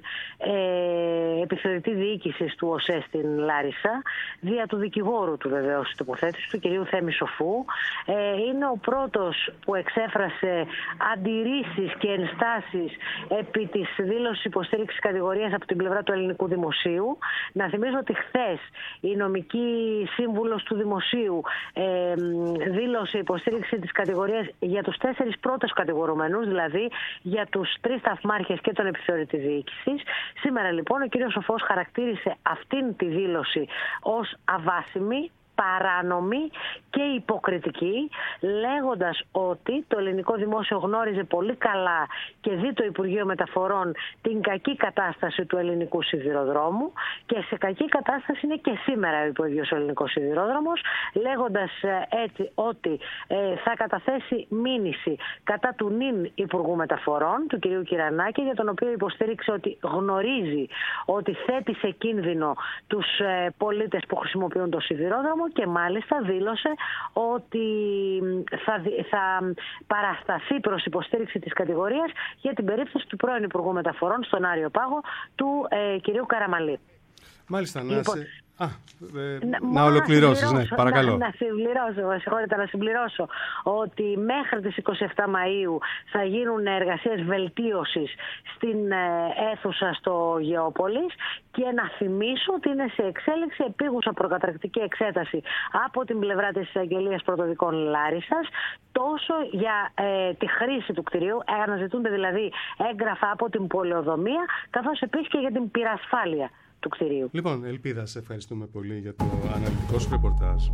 ε, επιθεωρητή διοίκησης του ΟΣΕ στην Λάρισα, δια του δικηγόρου του βεβαίως η τοποθέτηση του κυρίου Θέμη Σοφού. Ε, είναι ο πρώτος που εξέφρασε αντιρρήσεις και ενστάσεις επί της δήλωσης υποστήριξης κατηγορίας από την πλευρά του ελληνικού δημοσίου. Να θυμίζω ότι χθες η νομική σύμβουλος του δημοσίου ε, δήλωσε υποστήριξη της κατηγορίας για τους τέσσερις πρώτους κατηγορουμένους, δηλαδή για τους τρεις σταθμάρχες και τον επιθεωρητή διοίκησης. Σήμερα λοιπόν ο κύριος Σοφός χαρακτήρισε αυτήν τη δήλωση ως αβάσιμη, παράνομη και υποκριτική, λέγοντας ότι το ελληνικό δημόσιο γνώριζε πολύ καλά και δει το Υπουργείο Μεταφορών την κακή κατάσταση του ελληνικού σιδηροδρόμου, και σε κακή κατάσταση είναι και σήμερα ο ίδιος ο ελληνικός σιδηρόδρομος, λέγοντας έτσι ότι ε, θα καταθέσει μήνυση κατά του νυν Υπουργού Μεταφορών, του κυρίου Κυρανάκη, για τον οποίο υποστήριξε ότι γνωρίζει ότι θέτει σε κίνδυνο τους ε, πολίτες που χρησιμοποιούν το σιδηρόδρομο, και μάλιστα δήλωσε ότι θα, θα παρασταθεί προς υποστήριξη της κατηγορίας για την περίπτωση του πρώην Υπουργού Μεταφορών στον Άριο Πάγο, του ε, κυρίου Καραμαλή. Μάλιστα, να λοιπόν, σε... Α, ε, να, να ολοκληρώσεις, ναι, παρακαλώ. Να, να συμπληρώσω, συγχωρείτε, να συμπληρώσω ότι μέχρι τις εικοστή εβδόμη Μαΐου θα γίνουν εργασίες βελτίωσης στην ε, αίθουσα στο Γεώπολης, και να θυμίσω ότι είναι σε εξέλιξη επίγουσα προκαταρκτική εξέταση από την πλευρά της Εισαγγελίας Πρωτοδικών Λάρισσας, τόσο για ε, τη χρήση του κτηρίου, αναζητούνται δηλαδή έγγραφα από την πολεοδομία, καθώς επίσης και για την πυρασφάλεια του κτηρίου. Λοιπόν, Ελπίδα, σε ευχαριστούμε πολύ για το αναλυτικό σου ρεπορτάζ.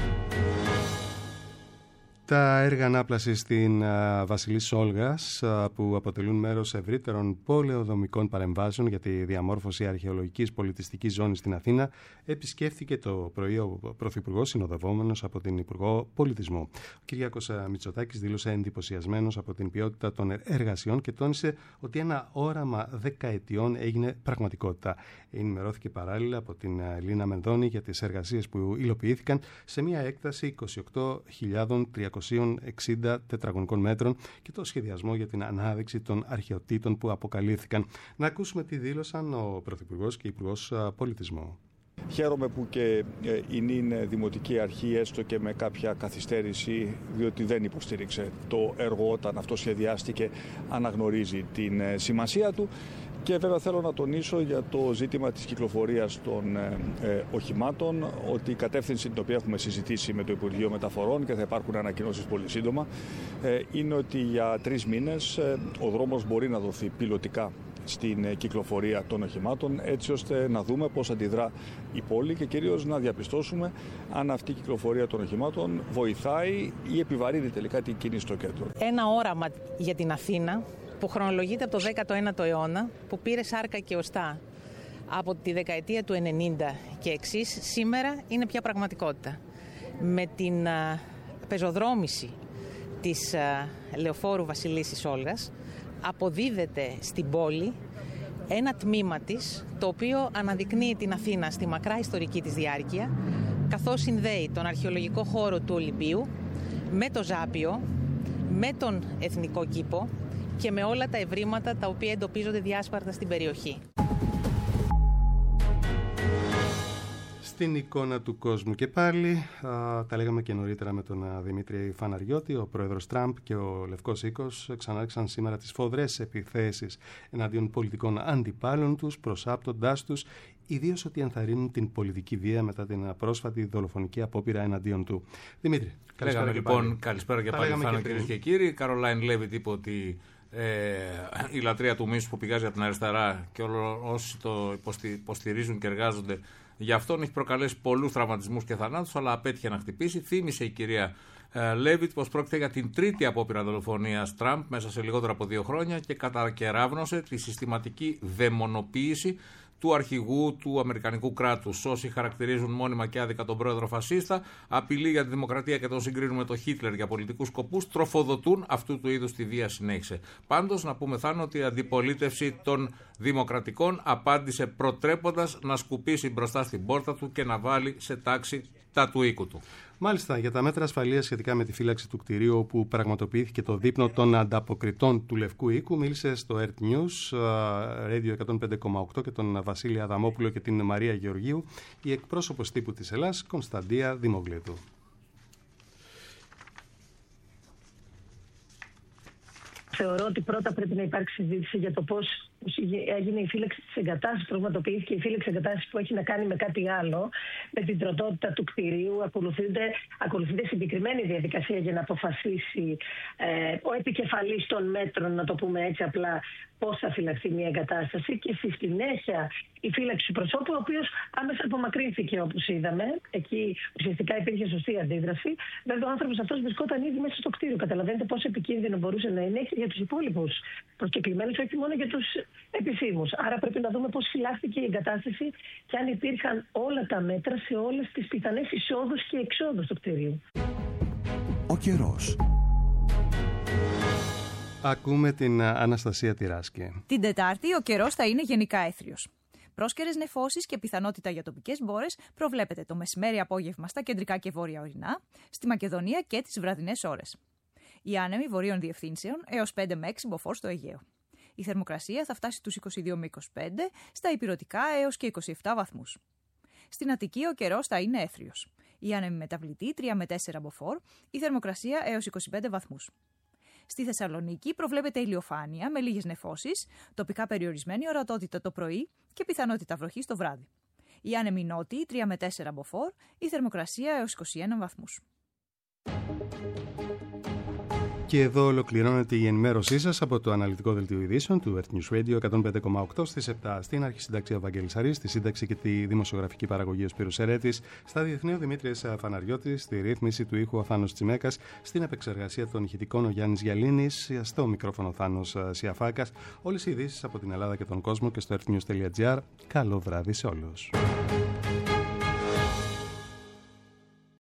Τα έργα ανάπλασης στην Βασιλής Όλγας, που αποτελούν μέρος ευρύτερων πολεοδομικών παρεμβάσεων για τη διαμόρφωση αρχαιολογικής πολιτιστικής ζώνης στην Αθήνα, επισκέφθηκε το πρωί ο Πρωθυπουργός, συνοδευόμενος από την Υπουργό Πολιτισμού. Ο Κυριάκος Μητσοτάκης δήλωσε εντυπωσιασμένος από την ποιότητα των εργασιών και τόνισε ότι ένα όραμα δεκαετιών έγινε πραγματικότητα. Ενημερώθηκε παράλληλα από την Λίνα Μενδώνη για τις εργασίες που υλοποιήθηκαν σε μια έκταση είκοσι οκτώ χιλιάδες τριακόσια εξήντα τετραγωνικών μέτρων και το σχεδιασμό για την ανάδειξη των αρχαιοτήτων που αποκαλύφθηκαν. Να ακούσουμε τι δήλωσαν ο Πρωθυπουργός και Υπουργός Πολιτισμού. Χαίρομαι που και η ΝΙΝ Δημοτική Αρχή, έστω και με κάποια καθυστέρηση, διότι δεν υποστήριξε το έργο όταν αυτό σχεδιάστηκε, αναγνωρίζει την σημασία του. Και βέβαια θέλω να τονίσω για το ζήτημα της κυκλοφορίας των ε, οχημάτων ότι η κατεύθυνση την οποία έχουμε συζητήσει με το Υπουργείο Μεταφορών, και θα υπάρχουν ανακοινώσεις πολύ σύντομα, ε, είναι ότι για τρεις μήνες ε, ο δρόμος μπορεί να δοθεί πιλωτικά στην ε, κυκλοφορία των οχημάτων, έτσι ώστε να δούμε πώς αντιδρά η πόλη και κυρίως να διαπιστώσουμε αν αυτή η κυκλοφορία των οχημάτων βοηθάει ή επιβαρύνει τελικά την κίνηση στο κέντρο. Ένα όραμα για την Αθήνα που χρονολογείται από το δέκατο ένατο αιώνα, που πήρε σάρκα και οστά από τη δεκαετία του ενενήντα και εξής, σήμερα είναι πια πραγματικότητα. Με την α, πεζοδρόμηση της α, λεωφόρου Βασιλίσσης Όλγας αποδίδεται στην πόλη ένα τμήμα της, το οποίο αναδεικνύει την Αθήνα στη μακρά ιστορική της διάρκεια, καθώς συνδέει τον αρχαιολογικό χώρο του Ολυμπίου με το Ζάπιο, με τον Εθνικό Κήπο και με όλα τα ευρήματα τα οποία εντοπίζονται διάσπαρτα στην περιοχή. Στην εικόνα του κόσμου και πάλι, α, τα λέγαμε και νωρίτερα με τον α, Δημήτρη Φαναριώτη, ο πρόεδρος Τραμπ και ο Λευκός Οίκος ξανάρχισαν σήμερα τις φοδρές επιθέσεις εναντίον πολιτικών αντιπάλων τους, προσάπτοντάς τους, ιδίως ότι ενθαρρύνουν την πολιτική βία μετά την πρόσφατη δολοφονική απόπειρα εναντίον του. Δημήτρη, καλησπέρα. Λέγαμε, λοιπόν, καλησπέρα και πάλι, Φάνο, κυρίες και κύριοι. Καρολάιν Λέβιτ είπε ότι Ε, η λατρεία του μίσου που πηγάζει από την αριστερά και όλο, όσοι το υποστηρίζουν και εργάζονται γι' αυτόν έχει προκαλέσει πολλούς τραυματισμούς και θανάτους, αλλά απέτυχε να χτυπήσει. Θύμισε η κυρία ε, Λέβιτ πως πρόκειται για την τρίτη απόπειρα δολοφονίας Τραμπ μέσα σε λιγότερο από δύο χρόνια και κατακεράβνωσε τη συστηματική δαιμονοποίηση του αρχηγού του Αμερικανικού κράτους. Όσοι χαρακτηρίζουν μόνιμα και άδικα τον πρόεδρο φασίστα, απειλεί για τη δημοκρατία και τον συγκρίνουν με τον Χίτλερ για πολιτικούς σκοπούς, τροφοδοτούν αυτού του είδους τη βία, συνέχισε. Πάντως, να πούμε Θάνο ότι η αντιπολίτευση των Δημοκρατικών απάντησε προτρέποντας να σκουπίσει μπροστά στην πόρτα του και να βάλει σε τάξη τα του οίκου του. Μάλιστα, για τα μέτρα ασφαλείας σχετικά με τη φύλαξη του κτηρίου όπου πραγματοποιήθηκε το δείπνο των ανταποκριτών του Λευκού Οίκου, μίλησε στο Earth News, Radio εκατόν πέντε κόμμα οκτώ και τον Βασίλη Αδαμόπουλο και την Μαρία Γεωργίου, η εκπρόσωπος τύπου της Ελλάδας, Κωνσταντία Δημογλήτου. Θεωρώ ότι πρώτα πρέπει να υπάρξει συζήτηση για το πώς έγινε η φύλαξη της εγκατάστασης, πραγματοποιήθηκε η φύλαξη εγκατάστασης που έχει να κάνει με κάτι άλλο, με την τροτότητα του κτηρίου. Ακολουθείται, ακολουθείται συγκεκριμένη διαδικασία για να αποφασίσει ε, ο επικεφαλής των μέτρων, να το πούμε έτσι απλά, πώς θα φυλαχθεί μια εγκατάσταση, και στη συνέχεια η φύλαξη του προσώπου, ο οποίος άμεσα απομακρύνθηκε, όπως είδαμε. Εκεί ουσιαστικά υπήρχε σωστή αντίδραση. Βέβαια, ο άνθρωπος αυτός βρισκόταν ήδη μέσα στο κτίριο. Καταλαβαίνετε πόσο επικίνδυνο μπορούσε να είναι για τους υπόλοιπους προσκεκλημένους, όχι μόνο για τους επισήμους. Άρα πρέπει να δούμε πώς φυλάχθηκε η εγκατάσταση και αν υπήρχαν όλα τα μέτρα σε όλες τις πιθανές εισόδους και εξόδους του κτίριου. Ο καιρός. Ακούμε την Αναστασία Τυράσκη. Την Τετάρτη ο καιρός θα είναι γενικά έθριος. Πρόσκαιρες νεφώσεις και πιθανότητα για τοπικές μπόρες προβλέπεται το μεσημέρι-απόγευμα στα κεντρικά και βόρεια ορεινά, στη Μακεδονία και τις βραδινές ώρες. Οι άνεμοι βορείων διευθύνσεων έως πέντε με έξι μποφόρ στο Αιγαίο. Η θερμοκρασία θα φτάσει στους είκοσι δύο με είκοσι πέντε, στα ηπειρωτικά έως και είκοσι επτά βαθμούς. Στην Αττική ο καιρός θα είναι έθριος. Οι άνεμοι μεταβλητοί τρία με τέσσερα μποφόρ, η θερμοκρασία έως είκοσι πέντε βαθμούς. Στη Θεσσαλονίκη προβλέπεται ηλιοφάνεια με λίγες νεφώσεις, τοπικά περιορισμένη ορατότητα το πρωί και πιθανότητα βροχής το βράδυ. Οι άνεμοι νότιοι τρία με τέσσερα μποφόρ, η θερμοκρασία έως είκοσι ένα βαθμούς. Και εδώ ολοκληρώνεται η ενημέρωσή σας από το αναλυτικό δελτίο ειδήσεων του Earth News Radio εκατόν πέντε κόμμα οκτώ στις επτά. Στην αρχισυνταξία ο Βαγγέλης Αρής, στη σύνταξη και τη δημοσιογραφική παραγωγή ο Σπύρος Ερέτης, στα διεθνή ο Δημήτρης Φαναριώτης, στη ρύθμιση του ήχου ο Θάνος Τσιμέκας, στην επεξεργασία των ηχητικών ο Γιάννης Γιαλίνης, στο μικρόφωνο Θάνος Σιαφάκας. Όλες οι ειδήσεις από την Ελλάδα και τον κόσμο και στο earthnews τελεία gr. Καλό βράδυ σε όλους.